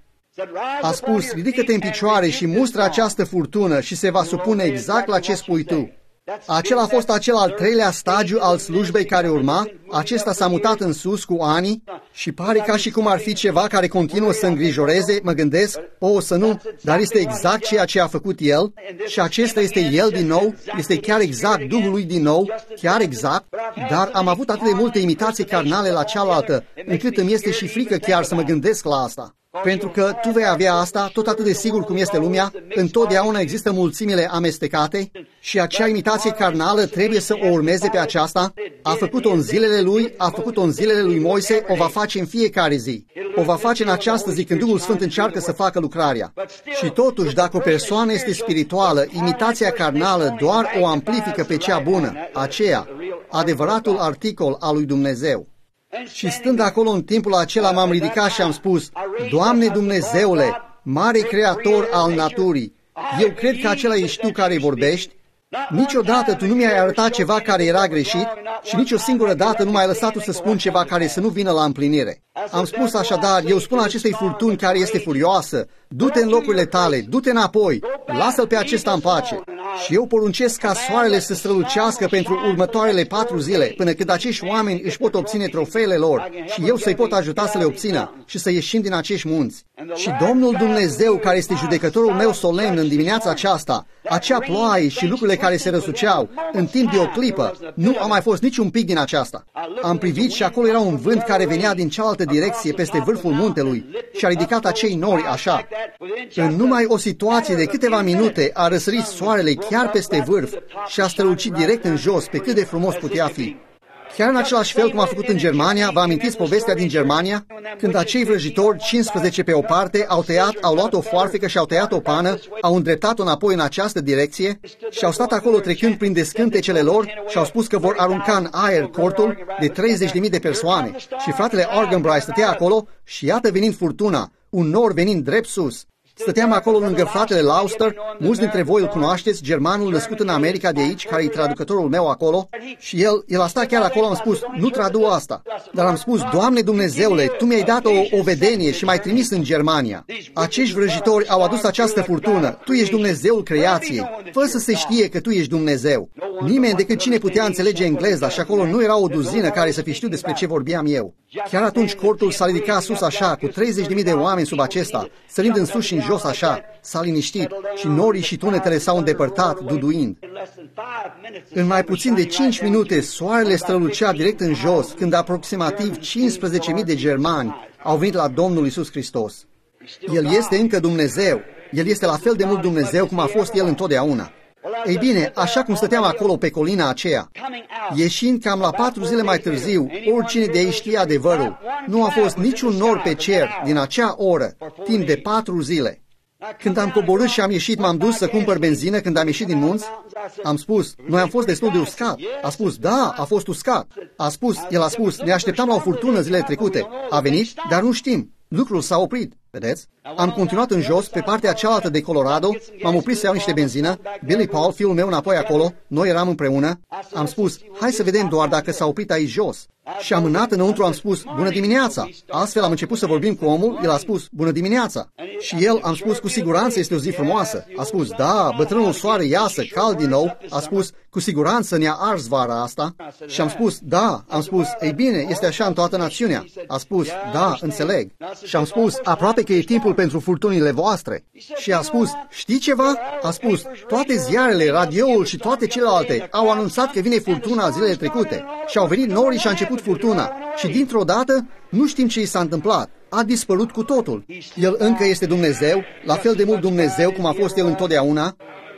A spus, ridică-te în picioare și mustră această furtună și se va supune exact la ce spui tu. Acela a fost acel al treilea stagiu al slujbei care urma. Acesta s-a mutat în sus cu ani și pare ca și cum ar fi ceva care continuă să îngrijoreze. Mă gândesc, să nu, dar este exact ceea ce a făcut El și acesta este El din nou, este chiar exact Duhul lui din nou, chiar exact, dar am avut atât de multe imitații carnale la cealaltă, încât îmi este și frică chiar să mă gândesc la asta. Pentru că tu vei avea asta, tot atât de sigur cum este lumea, întotdeauna există mulțimile amestecate și acea imitație carnală trebuie să o urmeze pe aceasta. A făcut-o în zilele lui, a făcut-o în zilele lui Moise, o va face în fiecare zi. O va face în această zi când Duhul Sfânt încearcă să facă lucrarea. Și totuși, dacă o persoană este spirituală, imitația carnală doar o amplifică pe cea bună, aceea, adevăratul articol al lui Dumnezeu. Și stând acolo în timpul acela m-am ridicat și am spus, Doamne Dumnezeule, mare creator al naturii, eu cred că acela ești Tu care vorbești. Niciodată Tu nu mi-ai arătat ceva care era greșit și nici o singură dată nu m-ai lăsat Tu să spun ceva care să nu vină la împlinire. Am spus așadar, eu spun acestei furtuni care este furioasă, du-te în locurile tale, du-te înapoi, lasă-l pe acesta în pace. Și eu poruncesc ca soarele să strălucească pentru următoarele 4 zile, până când acești oameni își pot obține trofeele lor și eu să-i pot ajuta să le obțină și să ieșim din acești munți. Și Domnul Dumnezeu, care este judecătorul meu solemn în dimineața aceasta, acea ploaie și lucrurile care se răsuceau, în timp de o clipă, nu a mai fost niciun pic din aceasta. Am privit și acolo era un vânt care venea din cealaltă direcție peste vârful muntelui și a ridicat acei nori așa. În numai o situație de câteva minute a răsărit soarele chiar peste vârf și a strălucit direct în jos pe cât de frumos putea fi. Chiar în același fel cum a făcut în Germania, vă amintiți povestea din Germania? Când acei vrăjitori, 15 pe o parte, au luat o foarfecă și au tăiat o pană, au îndreptat-o înapoi în această direcție și au stat acolo trecând prin descântecele lor și au spus că vor arunca în aer cortul de 30.000 de persoane. Și fratele Argenbright stătea acolo și iată venind furtuna, un nor venind drept sus. Stăteam acolo lângă fratele Lauster, mulți dintre voi îl cunoașteți, germanul născut în America de aici, care e traducătorul meu acolo, și el a stat chiar acolo, am spus, nu tradu asta. Dar am spus, Doamne Dumnezeule, Tu mi-ai dat o vedenie și m-ai trimis în Germania. Acești vrăjitori au adus această furtună, Tu ești Dumnezeul creației, fă să se știe că Tu ești Dumnezeu. Nimeni decât cine putea înțelege engleza și acolo nu era o duzină care să fi știut despre ce vorbeam eu. Chiar atunci cortul s-a ridicat sus așa, cu 30.000 de oameni sub acesta, sărind în sus și în jos așa, s-a liniștit și norii și tunetele s-au îndepărtat, duduind. În mai puțin de 5 minute, soarele strălucea direct în jos, când aproximativ 15.000 de germani au venit la Domnul Iisus Hristos. El este încă Dumnezeu. El este la fel de mult Dumnezeu cum a fost El întotdeauna. Ei bine, așa cum stăteam acolo pe colina aceea, ieșind cam la 4 zile mai târziu, oricine de aici știe adevărul, nu a fost niciun nor pe cer din acea oră, timp de 4 zile. Când am coborât și am ieșit, m-am dus să cumpăr benzină. Când am ieșit din munți, am spus, noi am fost destul de uscat. A spus, da, a fost uscat. El a spus, ne așteptam la o furtună zilele trecute. A venit, dar nu știm. Lucrul s-a oprit, vedeți? Am continuat în jos, pe partea cealaltă de Colorado, m-am oprit să iau niște benzină, Billy Paul, fiul meu, înapoi acolo, noi eram împreună. Am spus, hai să vedem doar dacă s-a oprit aici jos. Și am mânat înăuntru, am spus, bună dimineața. Astfel am început să vorbim cu omul, el a spus, bună dimineața. Și el, am spus, cu siguranță este o zi frumoasă. A spus, da, bătrânul soare iasă, cald din nou. A spus, cu siguranță ne-a ars vara asta. Și am spus, da, ei bine, este așa în toată națiunea. A spus, da, înțeleg. Și am spus, aproape că e timpul pentru furtunile voastre. Și a spus, știi ceva? A spus, toate ziarele, radioul și toate celelalte au anunțat că vine furtuna zilele trecute. Și au venit norii și a început furtuna. Și dintr-o dată, nu știm ce i s-a întâmplat. A dispărut cu totul. El încă este Dumnezeu, la fel de mult Dumnezeu cum a fost El întotdeauna.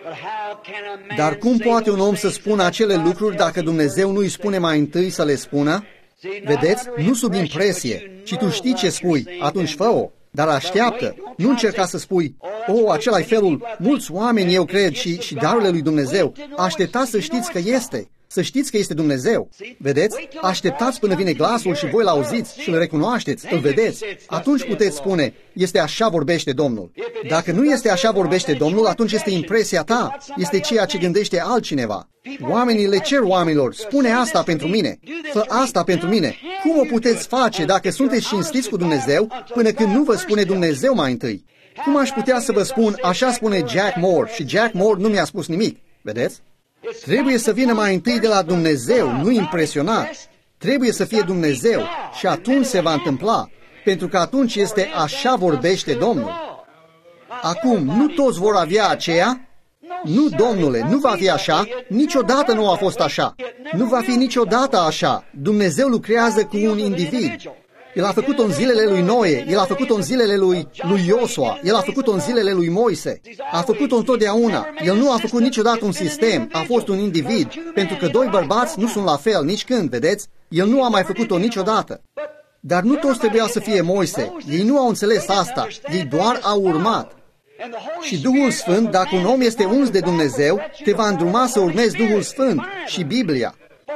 Dar cum poate un om să spună acele lucruri dacă Dumnezeu nu îi spune mai întâi să le spună? Vedeți? Nu sub impresie, ci tu știi ce spui, atunci fă-o. Dar așteaptă, nu încerca să spui, acela-i felul, mulți oameni eu cred și darurile lui Dumnezeu. Așteptați să știți că este. Să știți că este Dumnezeu. Vedeți? Așteptați până vine glasul și voi l-auziți și îl recunoașteți, îl vedeți. Atunci puteți spune, este așa vorbește Domnul. Dacă nu este așa vorbește Domnul, atunci este impresia ta, este ceea ce gândește altcineva. Oamenii le cer oamenilor, spune asta pentru mine, fă asta pentru mine. Cum o puteți face dacă sunteți cinstiți cu Dumnezeu până când nu vă spune Dumnezeu mai întâi? Cum aș putea să vă spun, așa spune Jack Moore și Jack Moore nu mi-a spus nimic? Vedeți? Trebuie să vină mai întâi de la Dumnezeu, nu impresionat. Trebuie să fie Dumnezeu și atunci se va întâmpla, pentru că atunci este așa vorbește Domnul. Acum, nu toți vor avea aceea? Nu, domnule, nu va fi așa, niciodată nu a fost așa. Nu va fi niciodată așa. Dumnezeu lucrează cu un individ. El a făcut-o în zilele lui Noe, El a făcut-o în zilele lui Iosua, El a făcut-o în zilele lui Moise, a făcut-o întotdeauna. El nu a făcut niciodată un sistem, a fost un individ, pentru că doi bărbați nu sunt la fel nici când, vedeți? El nu a mai făcut-o niciodată. Dar nu toți trebuia să fie Moise, ei nu au înțeles asta, ei doar au urmat. Și Duhul Sfânt, dacă un om este uns de Dumnezeu, te va îndruma să urmezi Duhul Sfânt și Biblia.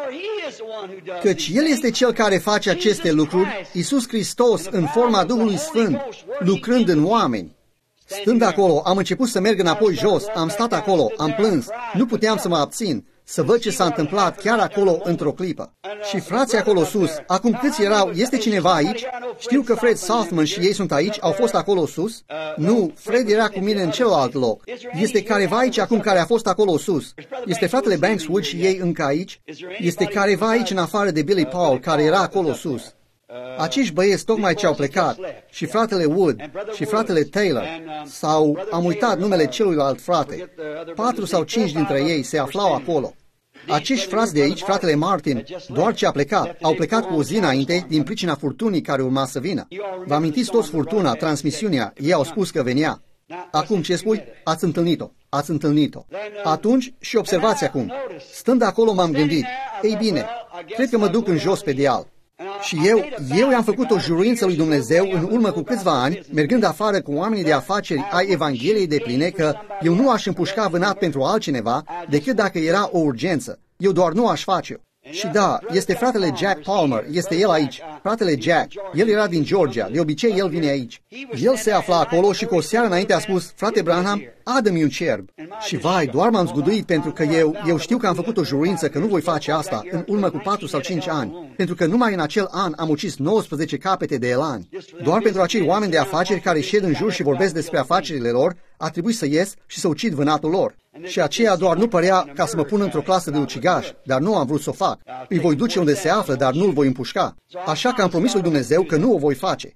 Căci El este Cel care face aceste lucruri, Iisus Hristos în forma Duhului Sfânt, lucrând în oameni. Stând acolo, am început să merg înapoi jos, am stat acolo, am plâns, nu puteam să mă abțin, să văd ce s-a întâmplat chiar acolo într-o clipă. Și frații acolo sus, acum câți erau, este cineva aici? Știu că Fred Southman și ei sunt aici, au fost acolo sus? Nu, Fred era cu mine în celălalt loc. Este careva aici acum care a fost acolo sus. Este fratele Bankswood și ei încă aici? Este careva aici în afară de Billy Paul care era acolo sus. Acești băieți tocmai ce au plecat, și fratele Wood, și fratele Taylor, sau am uitat numele celuilalt frate. 4 sau 5 dintre ei se aflau acolo. Acești frați de aici, fratele Martin, doar ce a plecat, au plecat cu o zi înainte din pricina furtunii care urma să vină. Vă amintiți toți furtuna, transmisiunea, ei au spus că venea. Acum ce spui? Ați întâlnit-o. Ați întâlnit-o. Atunci și observați acum. Stând acolo m-am gândit, ei bine, cred că mă duc în jos pe deal. Și eu i-am făcut o juruință lui Dumnezeu în urmă cu câțiva ani, mergând afară cu oamenii de afaceri ai Evangheliei de pline, că eu nu aș împușca vânat pentru altcineva decât dacă era o urgență. Eu doar nu aș face-o. Și da, este fratele Jack Palmer, este el aici, fratele Jack, el era din Georgia, de obicei el vine aici. El se afla acolo și cu o seară înainte a spus, frate Branham, adă-mi un cerb. Și vai, doar m-am zguduit pentru că eu știu că am făcut o juruință că nu voi face asta în urmă cu 4 sau 5 ani, pentru că numai în acel an am ucis 19 capete de elani. Doar pentru acei oameni de afaceri care șed în jur și vorbesc despre afacerile lor, a trebuit să ies și să ucid vânatul lor. Și aceea doar nu părea ca să mă pun într-o clasă de ucigași, dar nu am vrut să o fac. Îi voi duce unde se află, dar nu îl voi împușca. Așa că am promis lui Dumnezeu că nu o voi face.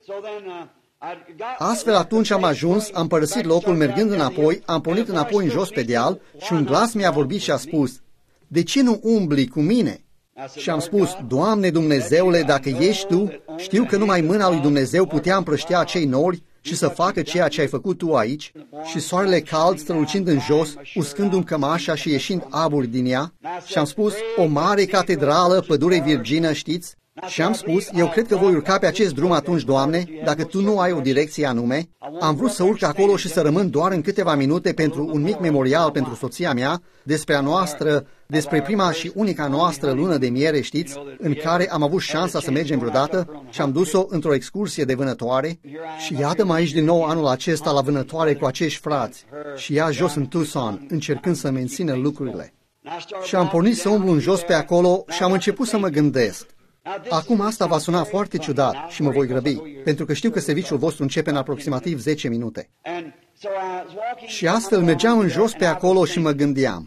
Astfel atunci am ajuns, am părăsit locul mergând înapoi, am pornit înapoi în jos pe deal și un glas mi-a vorbit și a spus, de ce nu umbli cu mine? Și am spus, Doamne Dumnezeule, dacă ești Tu, știu că numai mâna lui Dumnezeu putea împrăștea acei nori, și să facă ceea ce ai făcut tu aici, și soarele cald strălucind în jos, uscându-mi cămașa și ieșind aburi din ea, și am spus, o mare catedrală, pădure virgină, știți? Și am spus, eu cred că voi urca pe acest drum atunci, Doamne, dacă Tu nu ai o direcție anume. Am vrut să urc acolo și să rămân doar în câteva minute pentru un mic memorial pentru soția mea, despre a noastră, despre prima și unica noastră lună de miere, știți, în care am avut șansa să mergem vreodată și am dus-o într-o excursie de vânătoare. Și iată-mă aici din nou anul acesta la vânătoare cu acești frați și ea jos în Tucson, încercând să mențină lucrurile. Și am pornit să umblu în jos pe acolo și am început să mă gândesc. Acum asta va suna foarte ciudat și mă voi grăbi, pentru că știu că serviciul vostru începe în aproximativ 10 minute. Și astfel mergeam în jos pe acolo și mă gândeam.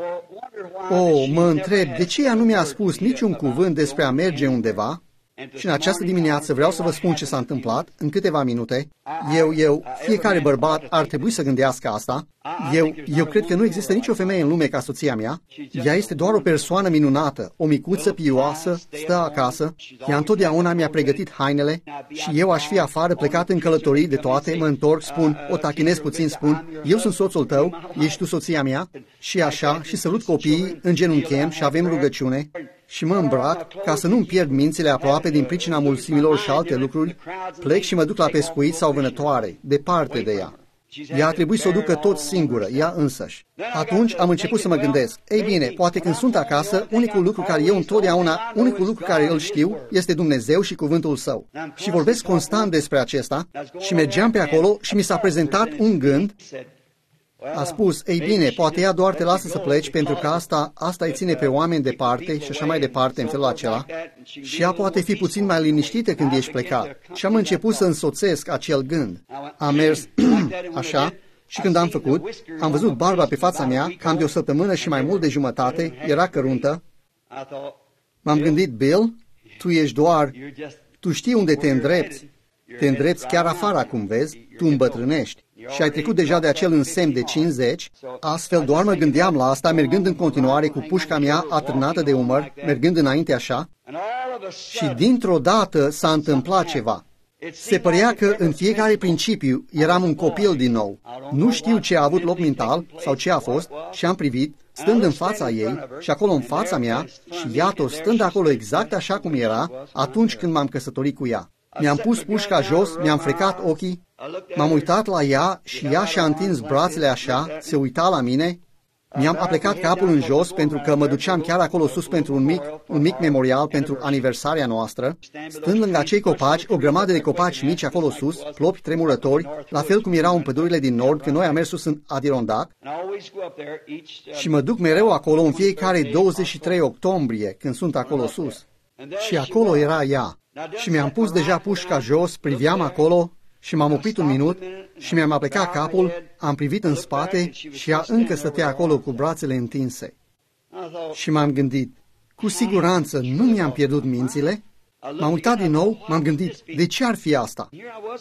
Mă întreb, de ce ea nu mi-a spus niciun cuvânt despre a merge undeva? Și în această dimineață vreau să vă spun ce s-a întâmplat în câteva minute. Fiecare bărbat ar trebui să gândească asta. Eu cred că nu există nicio femeie în lume ca soția mea. Ea este doar o persoană minunată, o micuță pioasă, stă acasă. Ea întotdeauna mi-a pregătit hainele și eu aș fi afară, plecat în călătorii de toate, mă întorc, spun, o tachinez puțin, spun, eu sunt soțul tău, ești tu soția mea, și așa, și sărut copiii, îngenunchem și avem rugăciune. Și mă îmbrac ca să nu-mi pierd mințile aproape din pricina mulțimilor și alte lucruri, plec și mă duc la pescuit sau vânătoare, departe de ea. Ea a trebuit să o ducă tot singură, ea însăși. Atunci am început să mă gândesc, ei bine, poate când sunt acasă, unicul lucru care îl știu este Dumnezeu și cuvântul Său. Și vorbesc constant despre acesta și mergeam pe acolo și mi s-a prezentat un gând. A spus, ei bine, poate ea doar te lasă să pleci pentru că asta îi ține pe oameni departe și așa mai departe în felul acela și ea poate fi puțin mai liniștită când ești plecat. Și am început să însoțesc acel gând. Am mers așa și când am făcut, am văzut barba pe fața mea, cam de o săptămână și mai mult de jumătate, era căruntă. M-am gândit, Bill, tu știi unde te îndrepți chiar afară acum, vezi, tu îmbătrânești. Și ai trecut deja de acel însemn de 50, astfel doar mă gândeam la asta, mergând în continuare cu pușca mea atârnată de umăr, mergând înainte așa, și dintr-o dată s-a întâmplat ceva. Se părea că în fiecare principiu eram un copil din nou. Nu știu ce a avut loc mental sau ce a fost și am privit, stând în fața ei și acolo în fața mea și iată-o stând acolo exact așa cum era atunci când m-am căsătorit cu ea. Mi-am pus pușca jos, mi-am frecat ochii, m-am uitat la ea și ea și-a întins brațele așa, se uita la mine. Mi-am aplecat capul în jos pentru că mă duceam chiar acolo sus pentru un mic memorial pentru aniversarea noastră. Stând lângă acei copaci, o grămadă de copaci mici acolo sus, plopi tremurători, la fel cum erau în pădurile din nord când noi am mers sus în Adirondack. Și mă duc mereu acolo în fiecare 23 octombrie când sunt acolo sus. Și acolo era ea. Și mi-am pus deja pușca jos, priveam acolo și m-am oprit un minut și mi-am aplecat capul, am privit în spate și ea încă stătea acolo cu brațele întinse. Și m-am gândit, cu siguranță nu mi-am pierdut mințile. M-am uitat din nou, m-am gândit, de ce ar fi asta?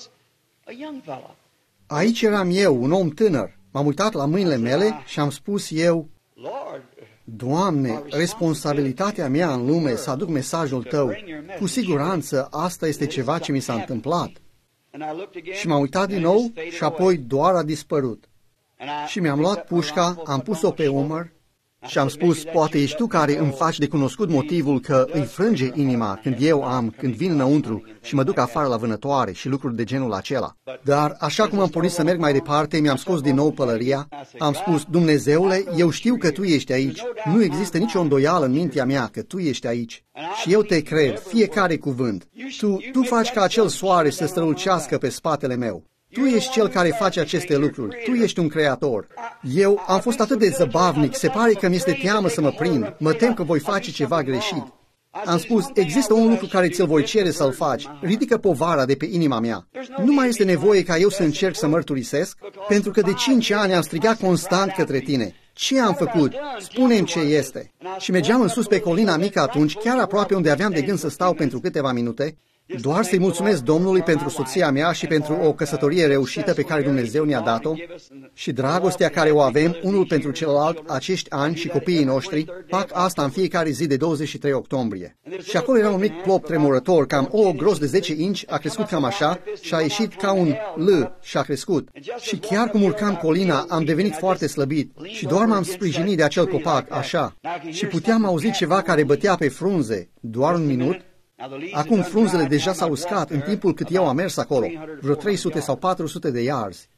Aici eram eu, un om tânăr. M-am uitat la mâinile mele și am spus eu, Doamne, responsabilitatea mea în lume să aduc mesajul Tău. Cu siguranță asta este ceva ce mi s-a întâmplat. Și m-am uitat din nou și apoi doar a dispărut. Și mi-am luat pușca, am pus-o pe umăr și am spus, poate ești tu care îmi faci de cunoscut motivul că îi frânge inima când vin înăuntru și mă duc afară la vânătoare și lucruri de genul acela. Dar așa cum am pornit să merg mai departe, mi-am scos din nou pălăria, am spus, Dumnezeule, eu știu că Tu ești aici, nu există nicio îndoială în mintea mea că Tu ești aici. Și eu te cred, fiecare cuvânt. Tu faci ca acel soare să strălucească pe spatele meu. Tu ești cel care face aceste lucruri. Tu ești un creator. Eu am fost atât de zăbavnic, se pare că mi-este teamă să mă prind. Mă tem că voi face ceva greșit. Am spus, există un lucru care ți-l voi cere să-l faci. Ridică povara de pe inima mea. Nu mai este nevoie ca eu să încerc să mărturisesc, pentru că de 5 ani am strigat constant către tine. Ce am făcut? Spune-mi ce este. Și mergeam în sus pe colina mică atunci, chiar aproape unde aveam de gând să stau pentru câteva minute, Doar să-i mulțumesc Domnului pentru soția mea și pentru o căsătorie reușită pe care Dumnezeu ne-a dat-o și dragostea care o avem unul pentru celălalt acești ani și copiii noștri fac asta în fiecare zi de 23 octombrie. Și acolo era un mic plop tremurător, cam o gros de 10 inci, a crescut cam așa și a ieșit ca un L și a crescut. Și chiar cum urcam colina, am devenit foarte slăbit și doar m-am sprijinit de acel copac, așa. Și puteam auzi ceva care bătea pe frunze, doar un minut. Acum frunzele deja s-au uscat în timpul cât eu am mers acolo, vreo 300 sau 400 de yarzi.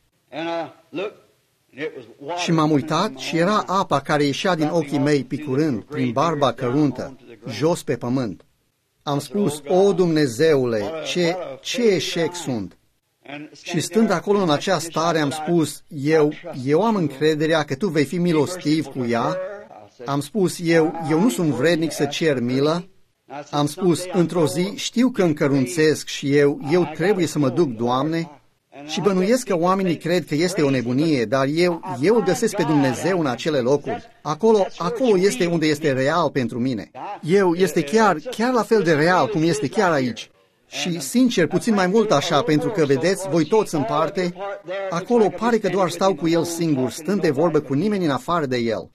Și m-am uitat și era apa care ieșea din ochii mei picurând, prin barba căruntă, jos pe pământ. Am spus, o Dumnezeule, ce eșec sunt! Și stând acolo în acea stare am spus, eu am încrederea că Tu vei fi milostiv cu ea. Am spus, eu nu sunt vrednic să cer milă. Am spus, într-o zi știu că încărunțesc și eu trebuie să mă duc, Doamne, și bănuiesc că oamenii cred că este o nebunie, dar eu îl găsesc pe Dumnezeu în acele locuri. Acolo este unde este real pentru mine. Este chiar la fel de real cum este chiar aici. Și, sincer, puțin mai mult așa, pentru că, vedeți, voi toți în parte, acolo pare că doar stau cu El singur, stând de vorbă cu nimeni în afară de El.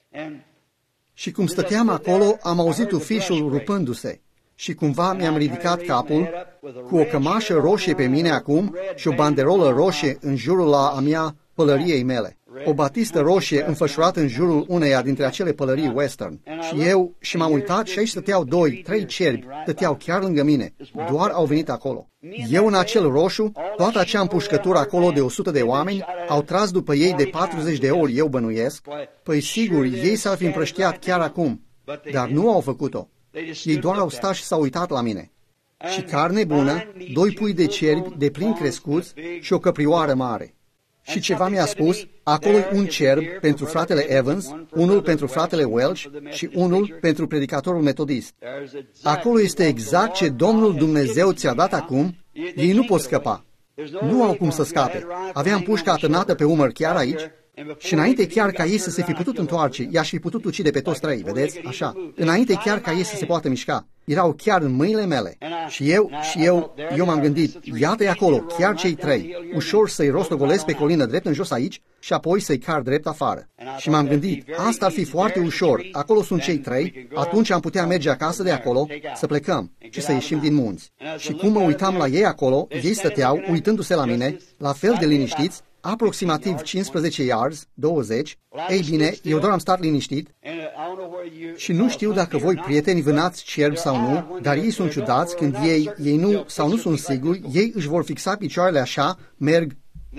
Și cum stăteam acolo, am auzit ufișul rupându-se. Și cumva mi-am ridicat capul cu o cămașă roșie pe mine acum și o banderolă roșie în jurul a mea pălăriei mele. O batistă roșie înfășurată în jurul uneia dintre acele pălării western. Și m-am uitat și aici stăteau 2-3 cerbi, stăteau chiar lângă mine. Doar au venit acolo. Eu în acel roșu, toată acea împușcătură acolo de 100 de oameni, au tras după ei de 40 de ori, eu bănuiesc. Păi sigur, ei s-ar fi împrăștiat chiar acum, dar nu au făcut-o. Ei doar au stat și s-au uitat la mine. Și carne bună, 2 pui de cerbi de plin crescuți și o căprioară mare. Și ceva mi-a spus, acolo un cerb pentru fratele Evans, unul pentru fratele Welch și unul pentru predicatorul metodist. Acolo este exact ce Domnul Dumnezeu ți-a dat acum, ei nu pot scăpa. Nu au cum să scape. Aveam pușca atârnată pe umăr chiar aici și înainte chiar ca ei să se fi putut întoarce, i-aș fi putut ucide pe toți trei, vedeți? Așa. Înainte chiar ca ei să se poată mișca. Erau chiar în mâinile mele. Și eu m-am gândit, iată-i acolo, chiar cei trei, ușor să-i rostogolesc pe colină drept în jos aici și apoi să-i car drept afară. Și m-am gândit, asta ar fi foarte ușor, acolo sunt cei trei, atunci am putea merge acasă de acolo, să plecăm și să ieșim din munți. Și cum mă uitam la ei acolo, ei stăteau, uitându-se la mine, la fel de liniștiți, aproximativ 15 yards, 20, ei bine, eu doar am stat liniștit și nu știu dacă voi, prieteni, vânați cerbi sau nu, dar ei sunt ciudați când ei nu, sau nu sunt siguri, ei își vor fixa picioarele așa, merg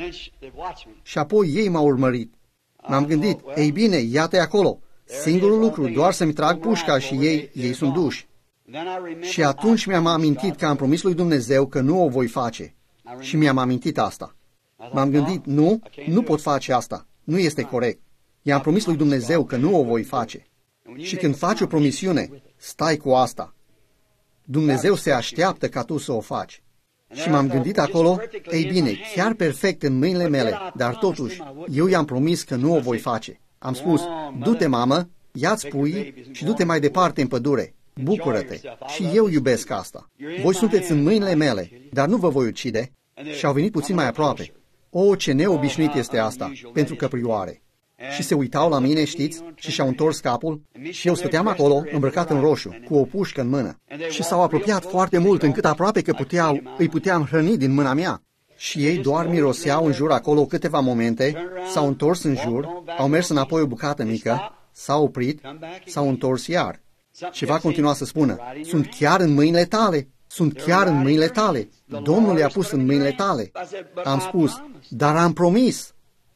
și apoi ei m-au urmărit. M-am gândit, ei bine, iată-i acolo, singurul lucru, doar să-mi trag pușca și ei sunt duși. Și atunci mi-am amintit că am promis lui Dumnezeu că nu o voi face și mi-am amintit asta. M-am gândit, nu pot face asta, nu este corect. I-am promis lui Dumnezeu că nu o voi face. Și când faci o promisiune, stai cu asta. Dumnezeu se așteaptă ca tu să o faci. Și m-am gândit acolo, ei bine, chiar perfect în mâinile mele, dar totuși, eu i-am promis că nu o voi face. Am spus, du-te, mamă, ia-ți puii și du-te mai departe în pădure. Bucură-te. Și eu iubesc asta. Voi sunteți în mâinile mele, dar nu vă voi ucide. Și au venit puțin mai aproape. O, ce neobișnuit este asta pentru căprioare. Și se uitau la mine, știți, și și-au întors capul și eu stăteam acolo, îmbrăcat în roșu, cu o pușcă în mână. Și s-au apropiat foarte mult, încât aproape că îi puteam hrăni din mâna mea. Și ei doar miroseau în jur acolo câteva momente, s-au întors în jur, au mers înapoi o bucată mică, s-au oprit, s-au întors iar. Și va continua să spună, sunt chiar în mâinile tale. Sunt chiar în mâinile tale. Domnul le-a pus în mâinile tale. Am spus, dar am promis.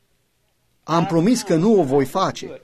Am promis că nu o voi face.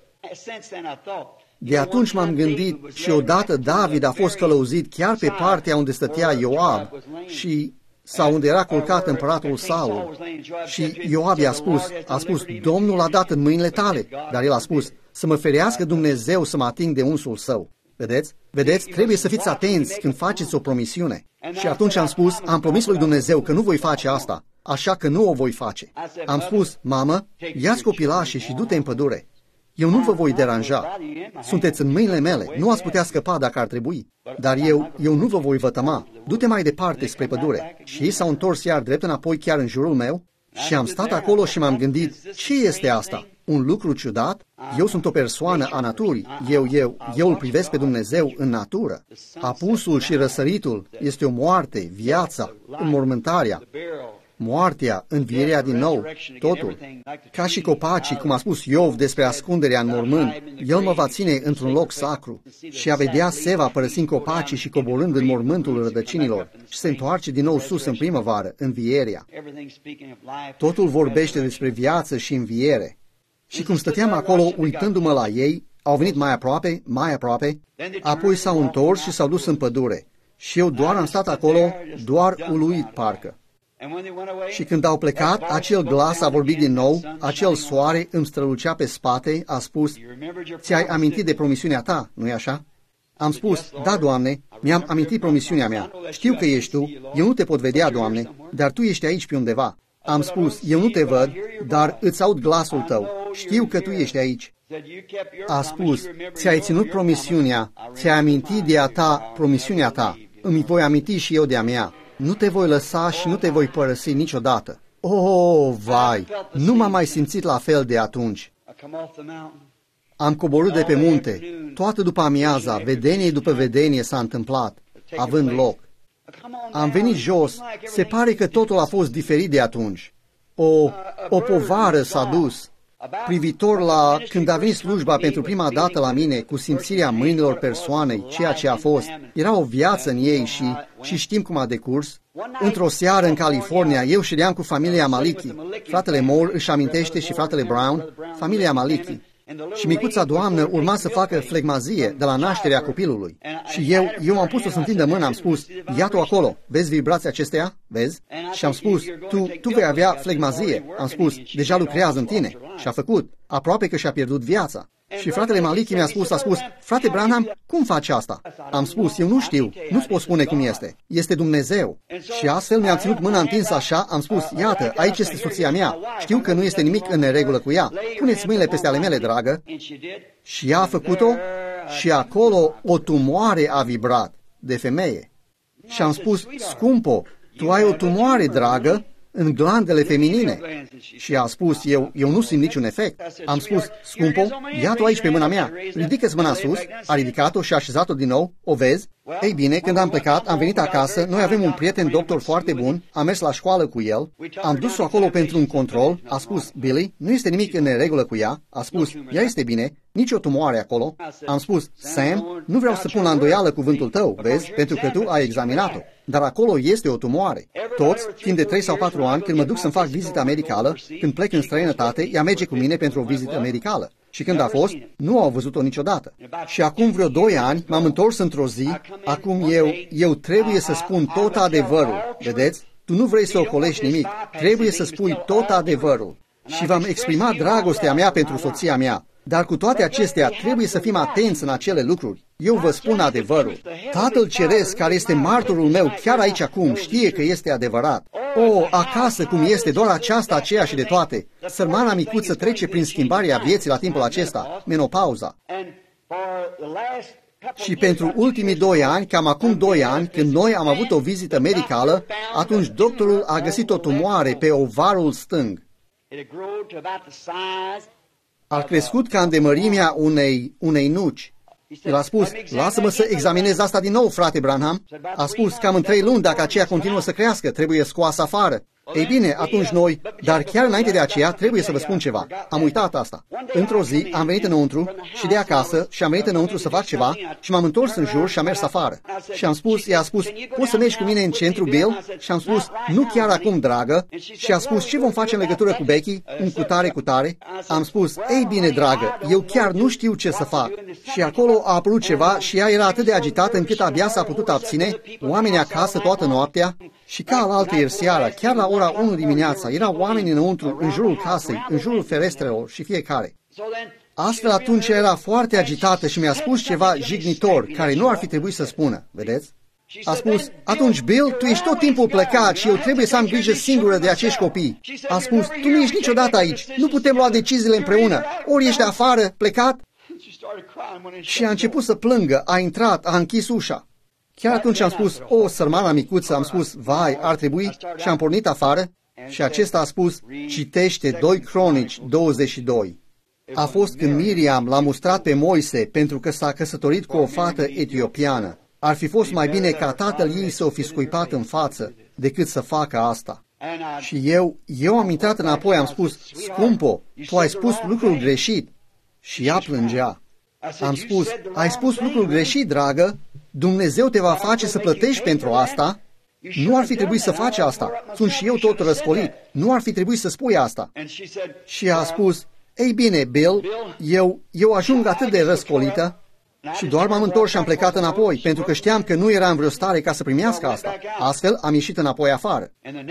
De atunci m-am gândit și odată David a fost călăuzit chiar pe partea unde stătea Ioab sau unde era culcat împăratul Saul. Și Ioab i-a spus, Domnul a dat în mâinile tale. Dar el a spus, să mă ferească Dumnezeu să mă ating de unsul său. Vedeți, trebuie să fiți atenți când faceți o promisiune. Și atunci am spus, am promis lui Dumnezeu că nu voi face asta, așa că nu o voi face. Am spus, mamă, ia-ți copilașii și du-te în pădure. Eu nu vă voi deranja. Sunteți în mâinile mele. Nu ați putea scăpa dacă ar trebui. Dar eu nu vă voi vătăma. Du-te mai departe spre pădure. Și ei s-au întors iar drept înapoi chiar în jurul meu și am stat acolo și m-am gândit, ce este asta? Un lucru ciudat? Eu sunt o persoană a naturii. Eu îl privesc pe Dumnezeu în natură. Apusul și răsăritul este o moarte, viața, înmormântarea, moartea, învierea din nou, totul. Ca și copacii, cum a spus Iov despre ascunderea în mormânt, El mă va ține într-un loc sacru și a vedea seva părăsind copacii și coborând în mormântul rădăcinilor și se întoarce din nou sus în primăvară, învierea. Totul vorbește despre viață și înviere. Și cum stăteam acolo, uitându-mă la ei, au venit mai aproape, apoi s-au întors și s-au dus în pădure. Și eu doar am stat acolo, doar uluit parcă. Și când au plecat, acel glas a vorbit din nou, acel soare îmi strălucea pe spate, a spus, ți-ai amintit de promisiunea ta, nu-i așa? Am spus, da, Doamne, mi-am amintit promisiunea mea. Știu că ești Tu, eu nu te pot vedea, Doamne, dar Tu ești aici pe undeva. Am spus, eu nu te văd, dar îți aud glasul Tău. Știu că Tu ești aici. A spus, ți-ai ținut promisiunea, ți-ai amintit de a ta promisiunea ta. Îmi voi aminti și eu de a mea. Nu te voi lăsa și nu te voi părăsi niciodată. Oh, vai, nu m-am mai simțit la fel de atunci. Am coborât de pe munte. Toată după amiaza, vedenie după vedenie s-a întâmplat, având loc. Am venit jos, se pare că totul a fost diferit de atunci. O povară s-a dus. Privitor la când a venit slujba pentru prima dată la mine, cu simțirea mâinilor persoanei, ceea ce a fost, era o viață în ei și știm cum a decurs. Într-o seară în California, eu ședeam cu familia Maliki. Fratele Moore își amintește și fratele Brown, familia Maliki. Și micuța doamnă urma să facă flegmazie de la nașterea copilului. Și eu am pus-o să întindă mâna, am spus, ia-tu acolo, vezi vibrația acesteia? Vezi? Și am spus, tu vei avea flegmazie. Am spus, deja lucrează în tine. Și a făcut, aproape că și-a pierdut viața. Și fratele Maliki mi-a spus, frate Branham, cum faci asta? Am spus, eu nu știu, nu-ți pot spune cum este. Este Dumnezeu. Și astfel mi-am ținut mâna întinsă așa, am spus, iată, aici este soția mea. Știu că nu este nimic în neregulă cu ea. Puneți mâinile peste ale mele, dragă. Și ea a făcut-o și acolo o tumoare a vibrat de femeie. Și am spus, scumpo, tu ai o tumoare, dragă, în glandele feminine. Și a spus, eu nu simt niciun efect. Am spus, scumpo, ia-tu aici pe mâna mea, ridică-ți mâna sus, a ridicat-o și a așezat-o din nou, o vezi? Ei bine, când am plecat, am venit acasă, noi avem un prieten doctor foarte bun, am mers la școală cu el, am dus-o acolo pentru un control, a spus, Billy, nu este nimic în neregulă cu ea, a spus, ea este bine, nici o tumoare acolo. Am spus, Sam, nu vreau să pun la îndoială cuvântul tău, vezi, pentru că tu ai examinat-o, dar acolo este o tumoare. Toți, timp de 3 sau 4 ani, când mă duc să-mi fac vizită medicală, când plec în străinătate, ea merge cu mine pentru o vizită medicală. Și când a fost, nu au văzut-o niciodată. Și acum vreo 2 ani m-am întors într-o zi, acum eu trebuie să spun tot adevărul. Vedeți? Tu nu vrei să ocolești nimic, trebuie să spui tot adevărul. Și v-am exprimat dragostea mea pentru soția mea. Dar cu toate acestea, trebuie să fim atenți în acele lucruri. Eu vă spun adevărul. Tatăl Ceresc, care este martorul meu chiar aici acum, știe că este adevărat. Acasă cum este, doar aceea și de toate. Sărmana micuță trece prin schimbarea vieții la timpul acesta, menopauza. Și pentru ultimii 2 ani, cam acum 2 ani, când noi am avut o vizită medicală, atunci doctorul a găsit o tumoare pe ovarul stâng. A crescut ca îndemărimea unei nuci. El a spus, lasă-mă să examinez asta din nou, frate Branham. A spus, cam în 3 luni, dacă aceea continuă să crească, trebuie scoasă afară. Ei bine, atunci noi, dar chiar înainte de aceea, trebuie să vă spun ceva. Am uitat asta. Într-o zi am venit înăuntru și de acasă și am venit înăuntru să fac ceva și m-am întors în jur și am mers afară. Și am spus, i-a spus, poți să mergi cu mine în centru, Bill? Și am spus, nu chiar acum, dragă. Și a spus, ce vom face în legătură cu Becky? Un cutare. Am spus, ei bine, dragă, eu chiar nu știu ce să fac. Și acolo a apărut ceva și ea era atât de agitată încât abia s-a putut abține, oamenii acasă toată noaptea. Și ca alaltă ieri seara, chiar la ora 1 dimineața, erau oameni înăuntru, în jurul casei, în jurul ferestrelor și fiecare. Astfel atunci era foarte agitată și mi-a spus ceva jignitor, care nu ar fi trebuit să spună, vedeți? A spus, atunci, Bill, tu ești tot timpul plecat și eu trebuie să am grijă singură de acești copii. A spus, tu nu ești niciodată aici, nu putem lua deciziile împreună, ori ești afară, plecat. Și a început să plângă, a intrat, a închis ușa. Chiar atunci am spus, o, sărmana micuță, am spus, vai, ar trebui, și am pornit afară. Și acesta a spus, citește 2 Cronici 22. A fost când Miriam l-a mustrat pe Moise pentru că s-a căsătorit cu o fată etiopiană. Ar fi fost mai bine ca tatăl ei să o fi scuipat în față decât să facă asta. Și eu am intrat înapoi, am spus, scumpo, tu ai spus lucrul greșit. Și ea plângea. Am spus, ai spus lucrul greșit, dragă, Dumnezeu te va face să plătești pentru asta. Nu ar fi trebuit să faci asta. Sunt și eu tot răscolit. Nu ar fi trebuit să spui asta. Și a spus, ei bine, Bill, eu ajung atât de răscolită și doar m-am întors și am plecat înapoi, pentru că știam că nu era în vreo stare ca să primească asta. Astfel am ieșit înapoi afară.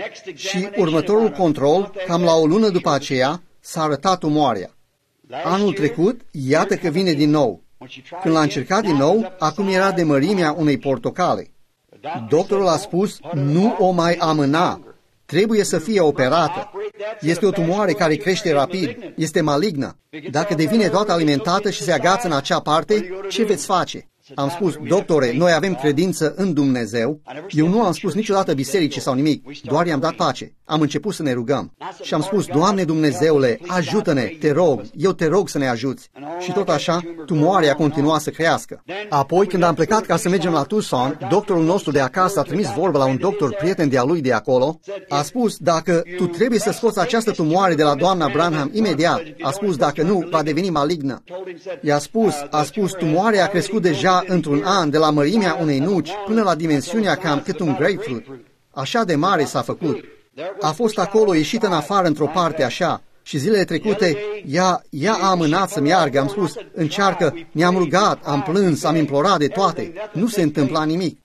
Și următorul control, cam la o lună după aceea, s-a arătat tumoarea. Anul trecut, iată că vine din nou. Când l-a încercat din nou, acum era de mărimea unei portocale. Doctorul a spus, nu o mai amâna. Trebuie să fie operată. Este o tumoare care crește rapid. Este malignă. Dacă devine toată alimentată și se agață în acea parte, ce veți face? Am spus, doctore, noi avem credință în Dumnezeu. Eu nu am spus niciodată bisericii sau nimic, doar i-am dat pace. Am început să ne rugăm. Și am spus, Doamne Dumnezeule, ajută-ne, te rog, eu te rog să ne ajuți. Și tot așa, tumoarea continua să crească. Apoi, când am plecat ca să mergem la Tucson, doctorul nostru de acasă a trimis vorbă la un doctor prieten de-a lui de acolo. A spus, dacă tu trebuie să scoți această tumoare de la doamna Branham imediat, a spus, dacă nu, va deveni malignă. I-a spus, tumoarea a crescut deja într-un an de la mărimea unei nuci până la dimensiunea cam cât un grapefruit. Așa de mare s-a făcut. A fost acolo ieșită în afară într-o parte așa și zilele trecute ea a amânat să meargă. Am spus, încearcă, ne-am rugat, am plâns, am implorat de toate. Nu se întâmpla nimic.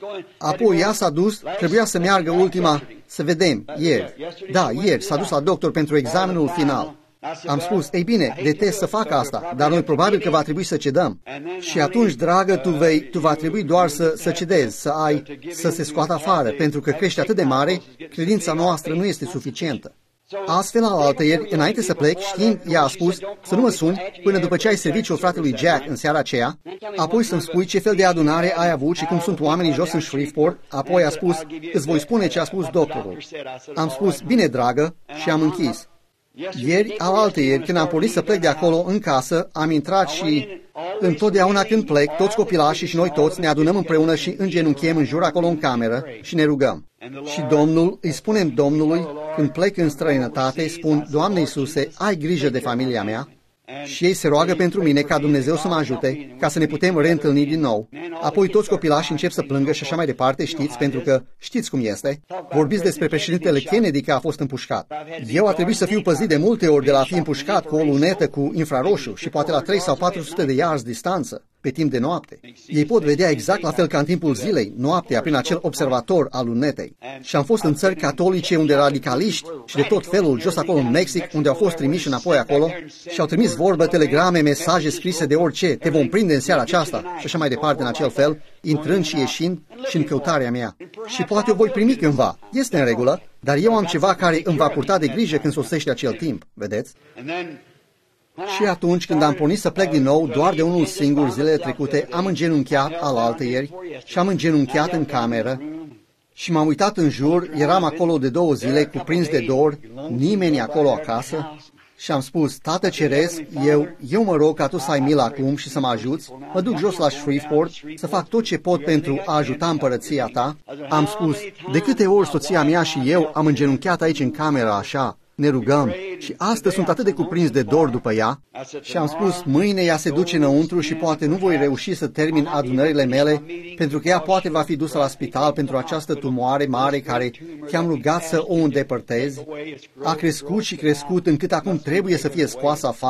Apoi ea s-a dus, trebuia să meargă ultima, să vedem, ieri. Da, ieri s-a dus la doctor pentru examenul final. Am spus, ei bine, detest să fac asta, dar noi probabil că va trebui să cedăm. Și atunci, dragă, tu va trebui doar să cedezi, să se scoată afară, pentru că crește atât de mare, credința noastră nu este suficientă. Astfel, alaltăieri, înainte să plec, știind, ea a spus să nu mă suni până după ce ai serviciul fratelui Jack în seara aceea, apoi să-mi spui ce fel de adunare ai avut și cum sunt oamenii jos în Shreveport, apoi a spus, îți voi spune ce a spus doctorul. Am spus, bine, dragă, și am închis. Ieri, alaltăieri, când am pornit să plec de acolo în casă, am intrat și întotdeauna când plec, toți copilașii și noi toți ne adunăm împreună și îngenunchem în jur acolo în cameră și ne rugăm. Și îi spunem Domnului, când plec în străinătate, spun, Doamne Iisuse, ai grijă de familia mea. Și ei se roagă pentru mine ca Dumnezeu să mă ajute, ca să ne putem reîntâlni din nou. Apoi toți copilașii încep să plângă și așa mai departe, știți, pentru că știți cum este. Vorbiți despre președintele Kennedy că a fost împușcat. Eu a trebuit să fiu păzit de multe ori de la a fi împușcat cu o lunetă cu infraroșu și poate la 3 sau 400 de yards distanță, pe timp de noapte. Ei pot vedea exact la fel ca în timpul zilei, noaptea, prin acel observator al lunetei. Și am fost în țări catolice unde radicaliști și de tot felul, jos acolo în Mexic, unde au fost trimiși înapoi acolo și au trimis vorbă, telegrame, mesaje scrise de orice, te vom prinde în seara aceasta și așa mai departe în acel fel, intrând și ieșind și în căutarea mea. Și poate o voi primi cândva. Este în regulă, dar eu am ceva care îmi va purta de grijă când sosește acel timp, vedeți? Și atunci, când am pornit să plec din nou, doar de unul singur zilele trecute, am îngenunchiat alaltăieri și am îngenunchiat în cameră și m-am uitat în jur, eram acolo de 2 zile, cuprins de dor, nimeni acolo acasă și am spus, Tată Ceresc, eu mă rog ca Tu să ai milă acum și să mă ajuți, mă duc jos la Shreveport să fac tot ce pot pentru a ajuta împărăția Ta. Am spus, de câte ori soția mea și eu am îngenunchiat aici în cameră așa, ne rugăm și astăzi sunt atât de cuprins de dor după ea și am spus, mâine ea se duce înăuntru și poate nu voi reuși să termin adunările mele pentru că ea poate va fi dusă la spital pentru această tumoare mare care te-am rugat să o îndepărtezi. A crescut și crescut încât acum trebuie să fie scoasă afară.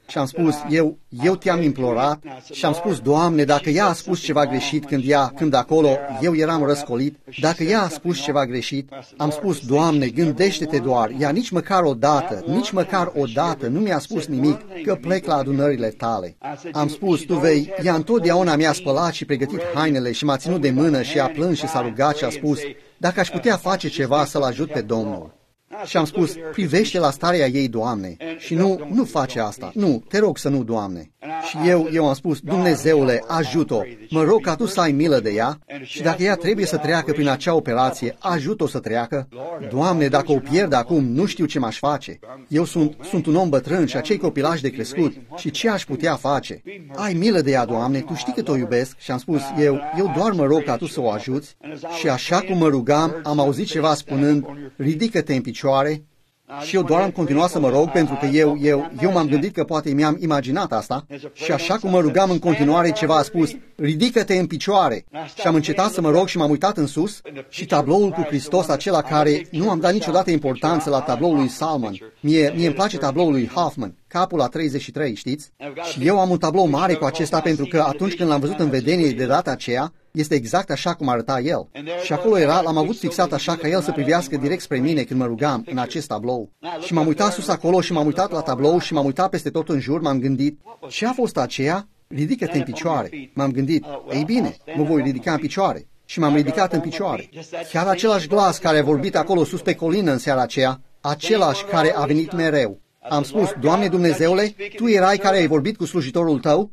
Și am spus, eu te-am implorat și am spus, Doamne, dacă ea a spus ceva greșit când acolo eu eram răscolit, dacă ea a spus ceva greșit, am spus, Doamne, gândește-te doar, ea nici măcar o dată nu mi-a spus nimic că plec la adunările tale. Am spus, ea întotdeauna mi-a spălat și pregătit hainele și m-a ținut de mână și a plâns și s-a rugat și a spus, dacă aș putea face ceva să-L ajut pe Domnul. Și am spus, privește la starea ei, Doamne, și nu face asta. Nu, te rog să nu, Doamne. Și eu am spus, Dumnezeule, ajută-o, mă rog ca Tu să ai milă de ea și dacă ea trebuie să treacă prin acea operație, ajută-o să treacă. Doamne, dacă o pierd acum, nu știu ce m-aș face. Eu sunt un om bătrân și acei copilași de crescut și ce aș putea face? Ai milă de ea, Doamne, Tu știi că o iubesc. Și am spus, eu doar mă rog ca Tu să o ajuți. Și așa cum mă rugam, am auzit ceva spunând, ridică-te în picioare. Și eu doar am continuat să mă rog, pentru că eu m-am gândit că poate mi-am imaginat asta. Și așa cum mă rugam în continuare, ceva a spus, ridică-te în picioare. Și am încetat să mă rog și m-am uitat în sus și tabloul cu Hristos, acela care nu am dat niciodată importanță la tabloul lui Salman. Mie îmi place tabloul lui Hoffman, capul la 33, știți? Și eu am un tablou mare cu acesta pentru că atunci când l-am văzut în vedenie de data aceea, este exact așa cum arăta el. Și acolo l-am avut fixat așa ca el să privească direct spre mine când mă rugam în acest tablou. Și m-am uitat sus acolo și m-am uitat la tablou și m-am uitat peste tot în jur, m-am gândit, ce a fost aceea? Ridică-te în picioare. M-am gândit, ei bine, mă voi ridica în picioare. Și m-am ridicat în picioare. Chiar același glas care a vorbit acolo sus pe colină în seara aceea, același care a venit mereu. Am spus, Doamne Dumnezeule, Tu erai care ai vorbit cu slujitorul Tău?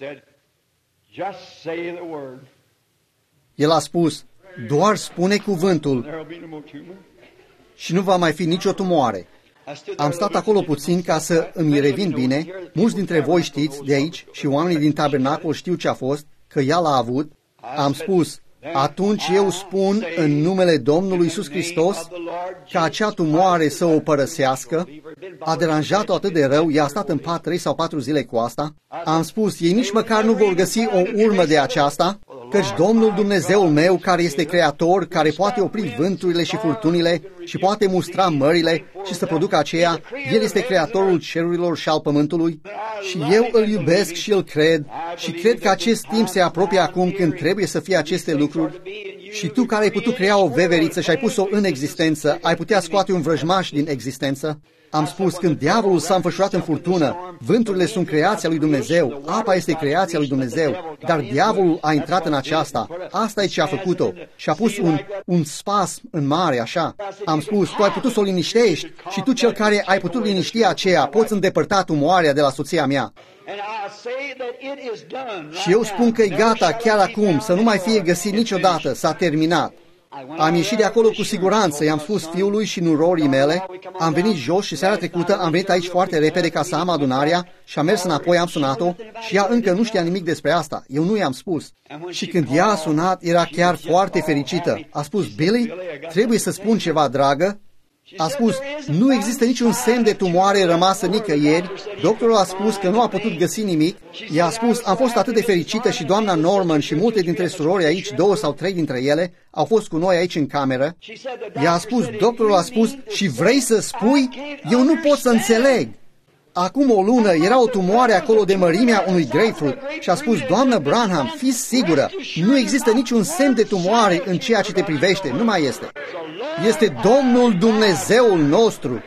El a spus, doar spune cuvântul și nu va mai fi nicio tumoare. Am stat acolo puțin ca să îmi revin bine. Mulți dintre voi știți de aici și oamenii din tabernacol știu ce a fost, că ea l-a avut. Am spus, atunci eu spun în numele Domnului Iisus Hristos ca acea tumoare să o părăsească. A deranjat-o atât de rău, ea a stat în pat 3 sau 4 zile cu asta. Am spus, ei nici măcar nu vor găsi o urmă de aceasta, căci Domnul Dumnezeul meu, care este creator, care poate opri vânturile și furtunile și poate mustra mările și să producă aceea, El este creatorul cerurilor și al pământului și eu îl iubesc și îl cred și cred că acest timp se apropie acum când trebuie să fie aceste lucruri și Tu care ai putut crea o veveriță și ai pus-o în existență, ai putea scoate un vrăjmaș din existență. Am spus, când diavolul s-a înfășurat în furtună, vânturile sunt creația lui Dumnezeu, apa este creația lui Dumnezeu, dar diavolul a intrat în aceasta. Asta e ce a făcut-o și a pus un spasm în mare, așa. Am spus, Tu ai putut să o liniștești și Tu, cel care ai putut liniști aceea, poți îndepărta tumoarea de la soția mea. Și eu spun că e gata chiar acum, să nu mai fie găsit niciodată, s-a terminat. Am ieșit de acolo cu siguranță, i-am spus fiului și nurorii mele, am venit jos și seara trecută am venit aici foarte repede ca să am adunarea și am mers înapoi, am sunat-o și ea încă nu știa nimic despre asta, eu nu i-am spus. Și când ea a sunat, era chiar foarte fericită. A spus, Billy, trebuie să spun ceva, dragă. A spus, nu există niciun semn de tumoare rămasă nicăieri. Doctorul a spus că nu a putut găsi nimic. Ea a spus, am fost atât de fericită și doamna Norman și multe dintre surori aici, 2 sau 3 dintre ele, au fost cu noi aici în cameră. Ea a spus, doctorul a spus, și vrei să spui? Eu nu pot să înțeleg. Acum o lună era o tumoare acolo de mărimea unui grapefruit și a spus, doamnă Branham, fiți sigură, nu există niciun semn de tumoare în ceea ce te privește, nu mai este. Este Domnul Dumnezeul nostru.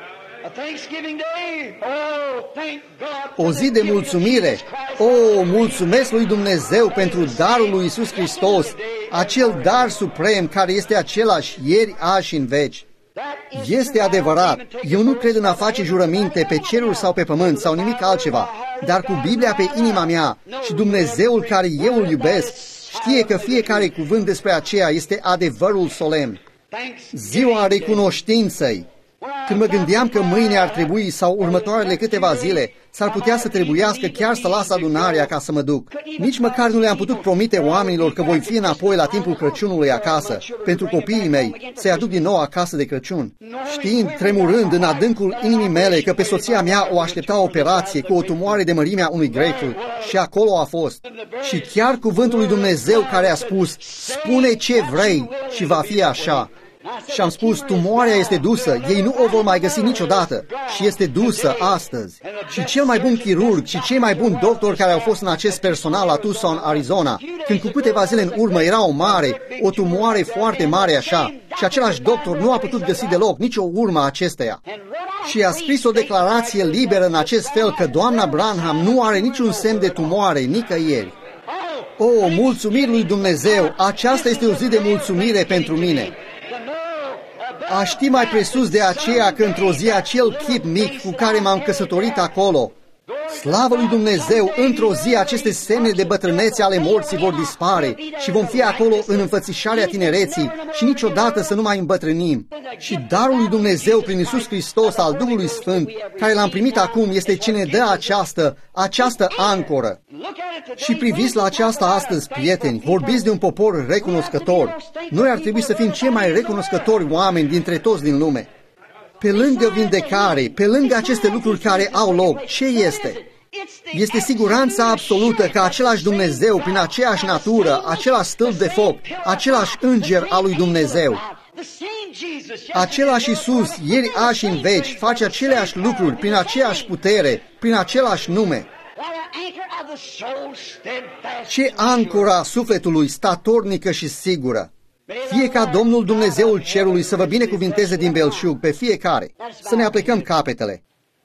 O zi de mulțumire. Mulțumesc lui Dumnezeu pentru darul lui Iisus Hristos, acel dar suprem care este același ieri, azi și în veci. Este adevărat, eu nu cred în a face jurăminte pe ceruri sau pe pământ sau nimic altceva, dar cu Biblia pe inima mea și Dumnezeul care eu îl iubesc știe că fiecare cuvânt despre aceea este adevărul solemn. Ziua recunoștinței. Când mă gândeam că mâine ar trebui sau următoarele câteva zile s-ar putea să trebuiască chiar să las adunarea ca să mă duc. Nici măcar nu le-am putut promite oamenilor că voi fi înapoi la timpul Crăciunului acasă, pentru copiii mei, să-i aduc din nou acasă de Crăciun. Știind, tremurând în adâncul inimii mele că pe soția mea o aștepta o operație cu o tumoare de mărimea unui grapefruit și acolo a fost. Și chiar cuvântul lui Dumnezeu care a spus, spune ce vrei și va fi așa. Și am spus, tumoarea este dusă, ei nu o vor mai găsi niciodată și este dusă astăzi. Și cel mai bun chirurg și cei mai buni doctori care au fost în acest personal la Tucson, Arizona, când cu câteva zile în urmă era o tumoare foarte mare așa, și același doctor nu a putut găsi deloc nicio urmă a acesteia. Și a scris o declarație liberă în acest fel că doamna Branham nu are niciun semn de tumoare nicăieri. O, mulțumiri lui Dumnezeu, aceasta este o zi de mulțumire pentru mine. A ști mai presus de aceea că într-o zi acel chip mic cu care m-am căsătorit acolo, slavă lui Dumnezeu, într-o zi aceste semne de bătrânețe ale morții vor dispare și vom fi acolo în înfățișarea tinereții și niciodată să nu mai îmbătrânim. Și darul lui Dumnezeu prin Iisus Hristos al Duhului Sfânt, care l-am primit acum, este ce ne dă această ancoră. Și priviți la aceasta astăzi, prieteni, vorbiți de un popor recunoscător. Noi ar trebui să fim cei mai recunoscători oameni dintre toți din lume. Pe lângă vindecare, pe lângă aceste lucruri care au loc, ce este? Este siguranța absolută că același Dumnezeu, prin aceeași natură, același stâlp de foc, același înger al lui Dumnezeu, același Iisus, ieri, azi și în veci, face aceleași lucruri, prin aceeași putere, prin același nume. Ce ancora sufletului, statornică și sigură! Fie ca Domnul Dumnezeul Cerului să vă binecuvinteze din belșug pe fiecare. Să ne aplecăm capetele.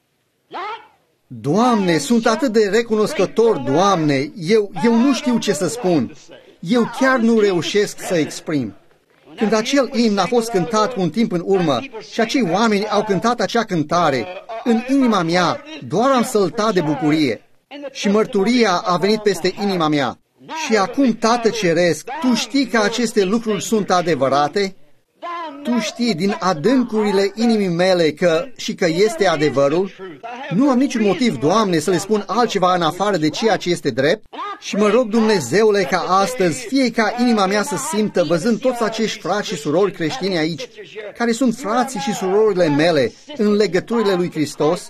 Doamne, sunt atât de recunoscător, Doamne, eu nu știu ce să spun. Eu chiar nu reușesc să exprim. Când acel imn a fost cântat cu un timp în urmă și acei oameni au cântat acea cântare, în inima mea doar am săltat de bucurie și mărturia a venit peste inima mea. Și acum, Tată Ceresc, Tu știi că aceste lucruri sunt adevărate? Tu știi din adâncurile inimii mele că este adevărul? Nu am niciun motiv, Doamne, să le spun altceva în afară de ceea ce este drept și mă rog, Dumnezeule, ca astăzi, fie ca inima mea să simtă, văzând toți acești frați și surori creștini aici, care sunt frații și surorile mele în legăturile lui Hristos,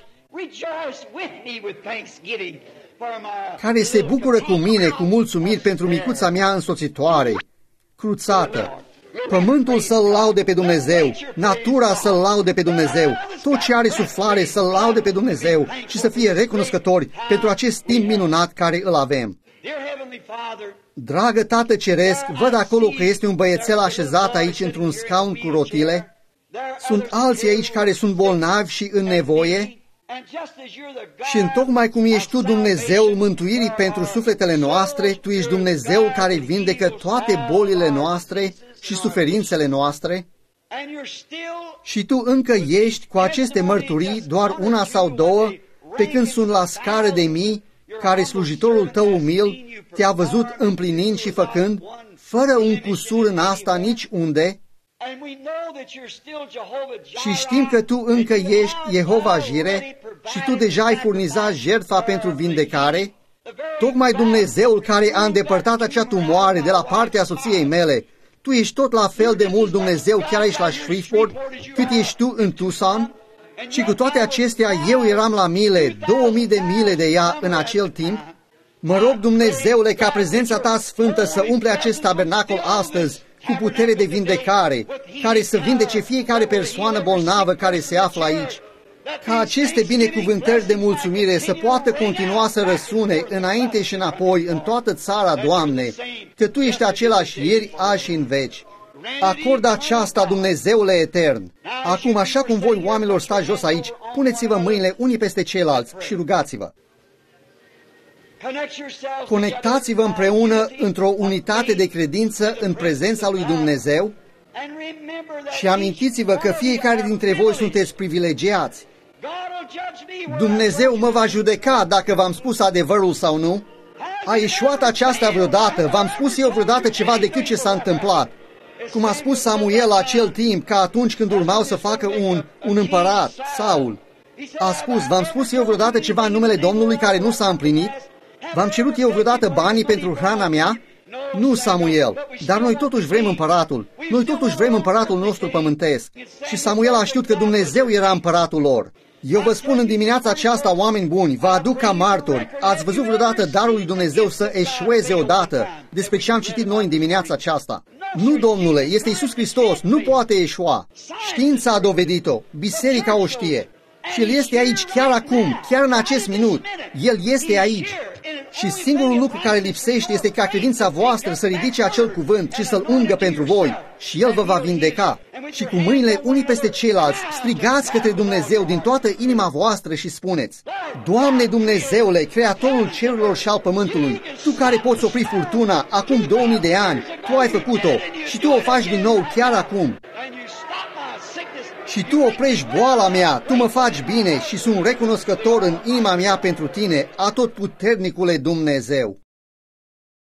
care se bucură cu mine cu mulțumiri pentru micuța mea însoțitoare, cruțată. Pământul să-L laude pe Dumnezeu, natura să-L laude pe Dumnezeu, tot ce are suflare să-L laude pe Dumnezeu și să fie recunoscători pentru acest timp minunat care îl avem. Dragă Tată Ceresc, văd acolo că este un băiețel așezat aici într-un scaun cu rotile. Sunt alții aici care sunt bolnavi și în nevoie. Și întocmai cum ești Tu Dumnezeul mântuirii pentru sufletele noastre, Tu ești Dumnezeul care vindecă toate bolile noastre și suferințele noastre, și Tu încă ești cu aceste mărturii, doar una sau două, pe când sunt la scară de mii, care slujitorul Tău umil Te-a văzut împlinind și făcând, fără un cusur în asta nici unde. Și știm că Tu încă ești Jehova Jire și Tu deja ai furnizat jertfa pentru vindecare, tocmai Dumnezeul care a îndepărtat acea tumoare de la partea soției mele. Tu ești tot la fel de mult Dumnezeu chiar aici la Shreveport, cât ești Tu în Tucson, și cu toate acestea eu eram la 2000 de mile de ea în acel timp. Mă rog, Dumnezeule, ca prezența Ta sfântă să umple acest tabernacol astăzi cu putere de vindecare, care să vindece fiecare persoană bolnavă care se află aici, ca aceste binecuvântări de mulțumire să poată continua să răsune înainte și înapoi în toată țara, Doamne, că Tu ești același ieri, azi și în veci. Acordă aceasta, Dumnezeule etern. Acum, așa cum voi, oamenilor, stați jos aici, puneți-vă mâinile unii peste ceilalți și rugați-vă. Conectați-vă împreună într-o unitate de credință în prezența lui Dumnezeu și amintiți-vă că fiecare dintre voi sunteți privilegiați. Dumnezeu mă va judeca dacă v-am spus adevărul sau nu. A ieșuat aceasta vreodată? V-am spus eu vreodată ceva decât ce s-a întâmplat? Cum a spus Samuel la acel timp, ca atunci când urmau să facă un împărat, Saul. A spus, v-am spus eu vreodată ceva în numele Domnului care nu s-a împlinit? V-am cerut eu vreodată banii pentru hrana mea? Nu, Samuel, dar noi totuși vrem împăratul. Noi totuși vrem împăratul nostru pământesc. Și Samuel a știut că Dumnezeu era împăratul lor. Eu vă spun în dimineața aceasta, oameni buni, vă aduc ca martori. Ați văzut vreodată darul lui Dumnezeu să eșueze odată? Despre ce am citit noi în dimineața aceasta. Nu, domnule, este Iisus Hristos, nu poate eșua. Știința a dovedit-o, biserica o știe. Și El este aici chiar acum, chiar în acest minut. El este aici. Și singurul lucru care lipsește este ca credința voastră să ridice acel cuvânt și să-l ungă pentru voi. Și El vă va vindeca. Și cu mâinile unii peste ceilalți, strigați către Dumnezeu din toată inima voastră și spuneți: Doamne Dumnezeule, Creatorul cerurilor și al pământului, Tu care poți opri furtuna acum 2000 de ani, Tu ai făcut-o și Tu o faci din nou chiar acum. Și Tu oprești boala mea, Tu mă faci bine și sunt recunoscător în inima mea pentru Tine, atotputernicule Dumnezeu.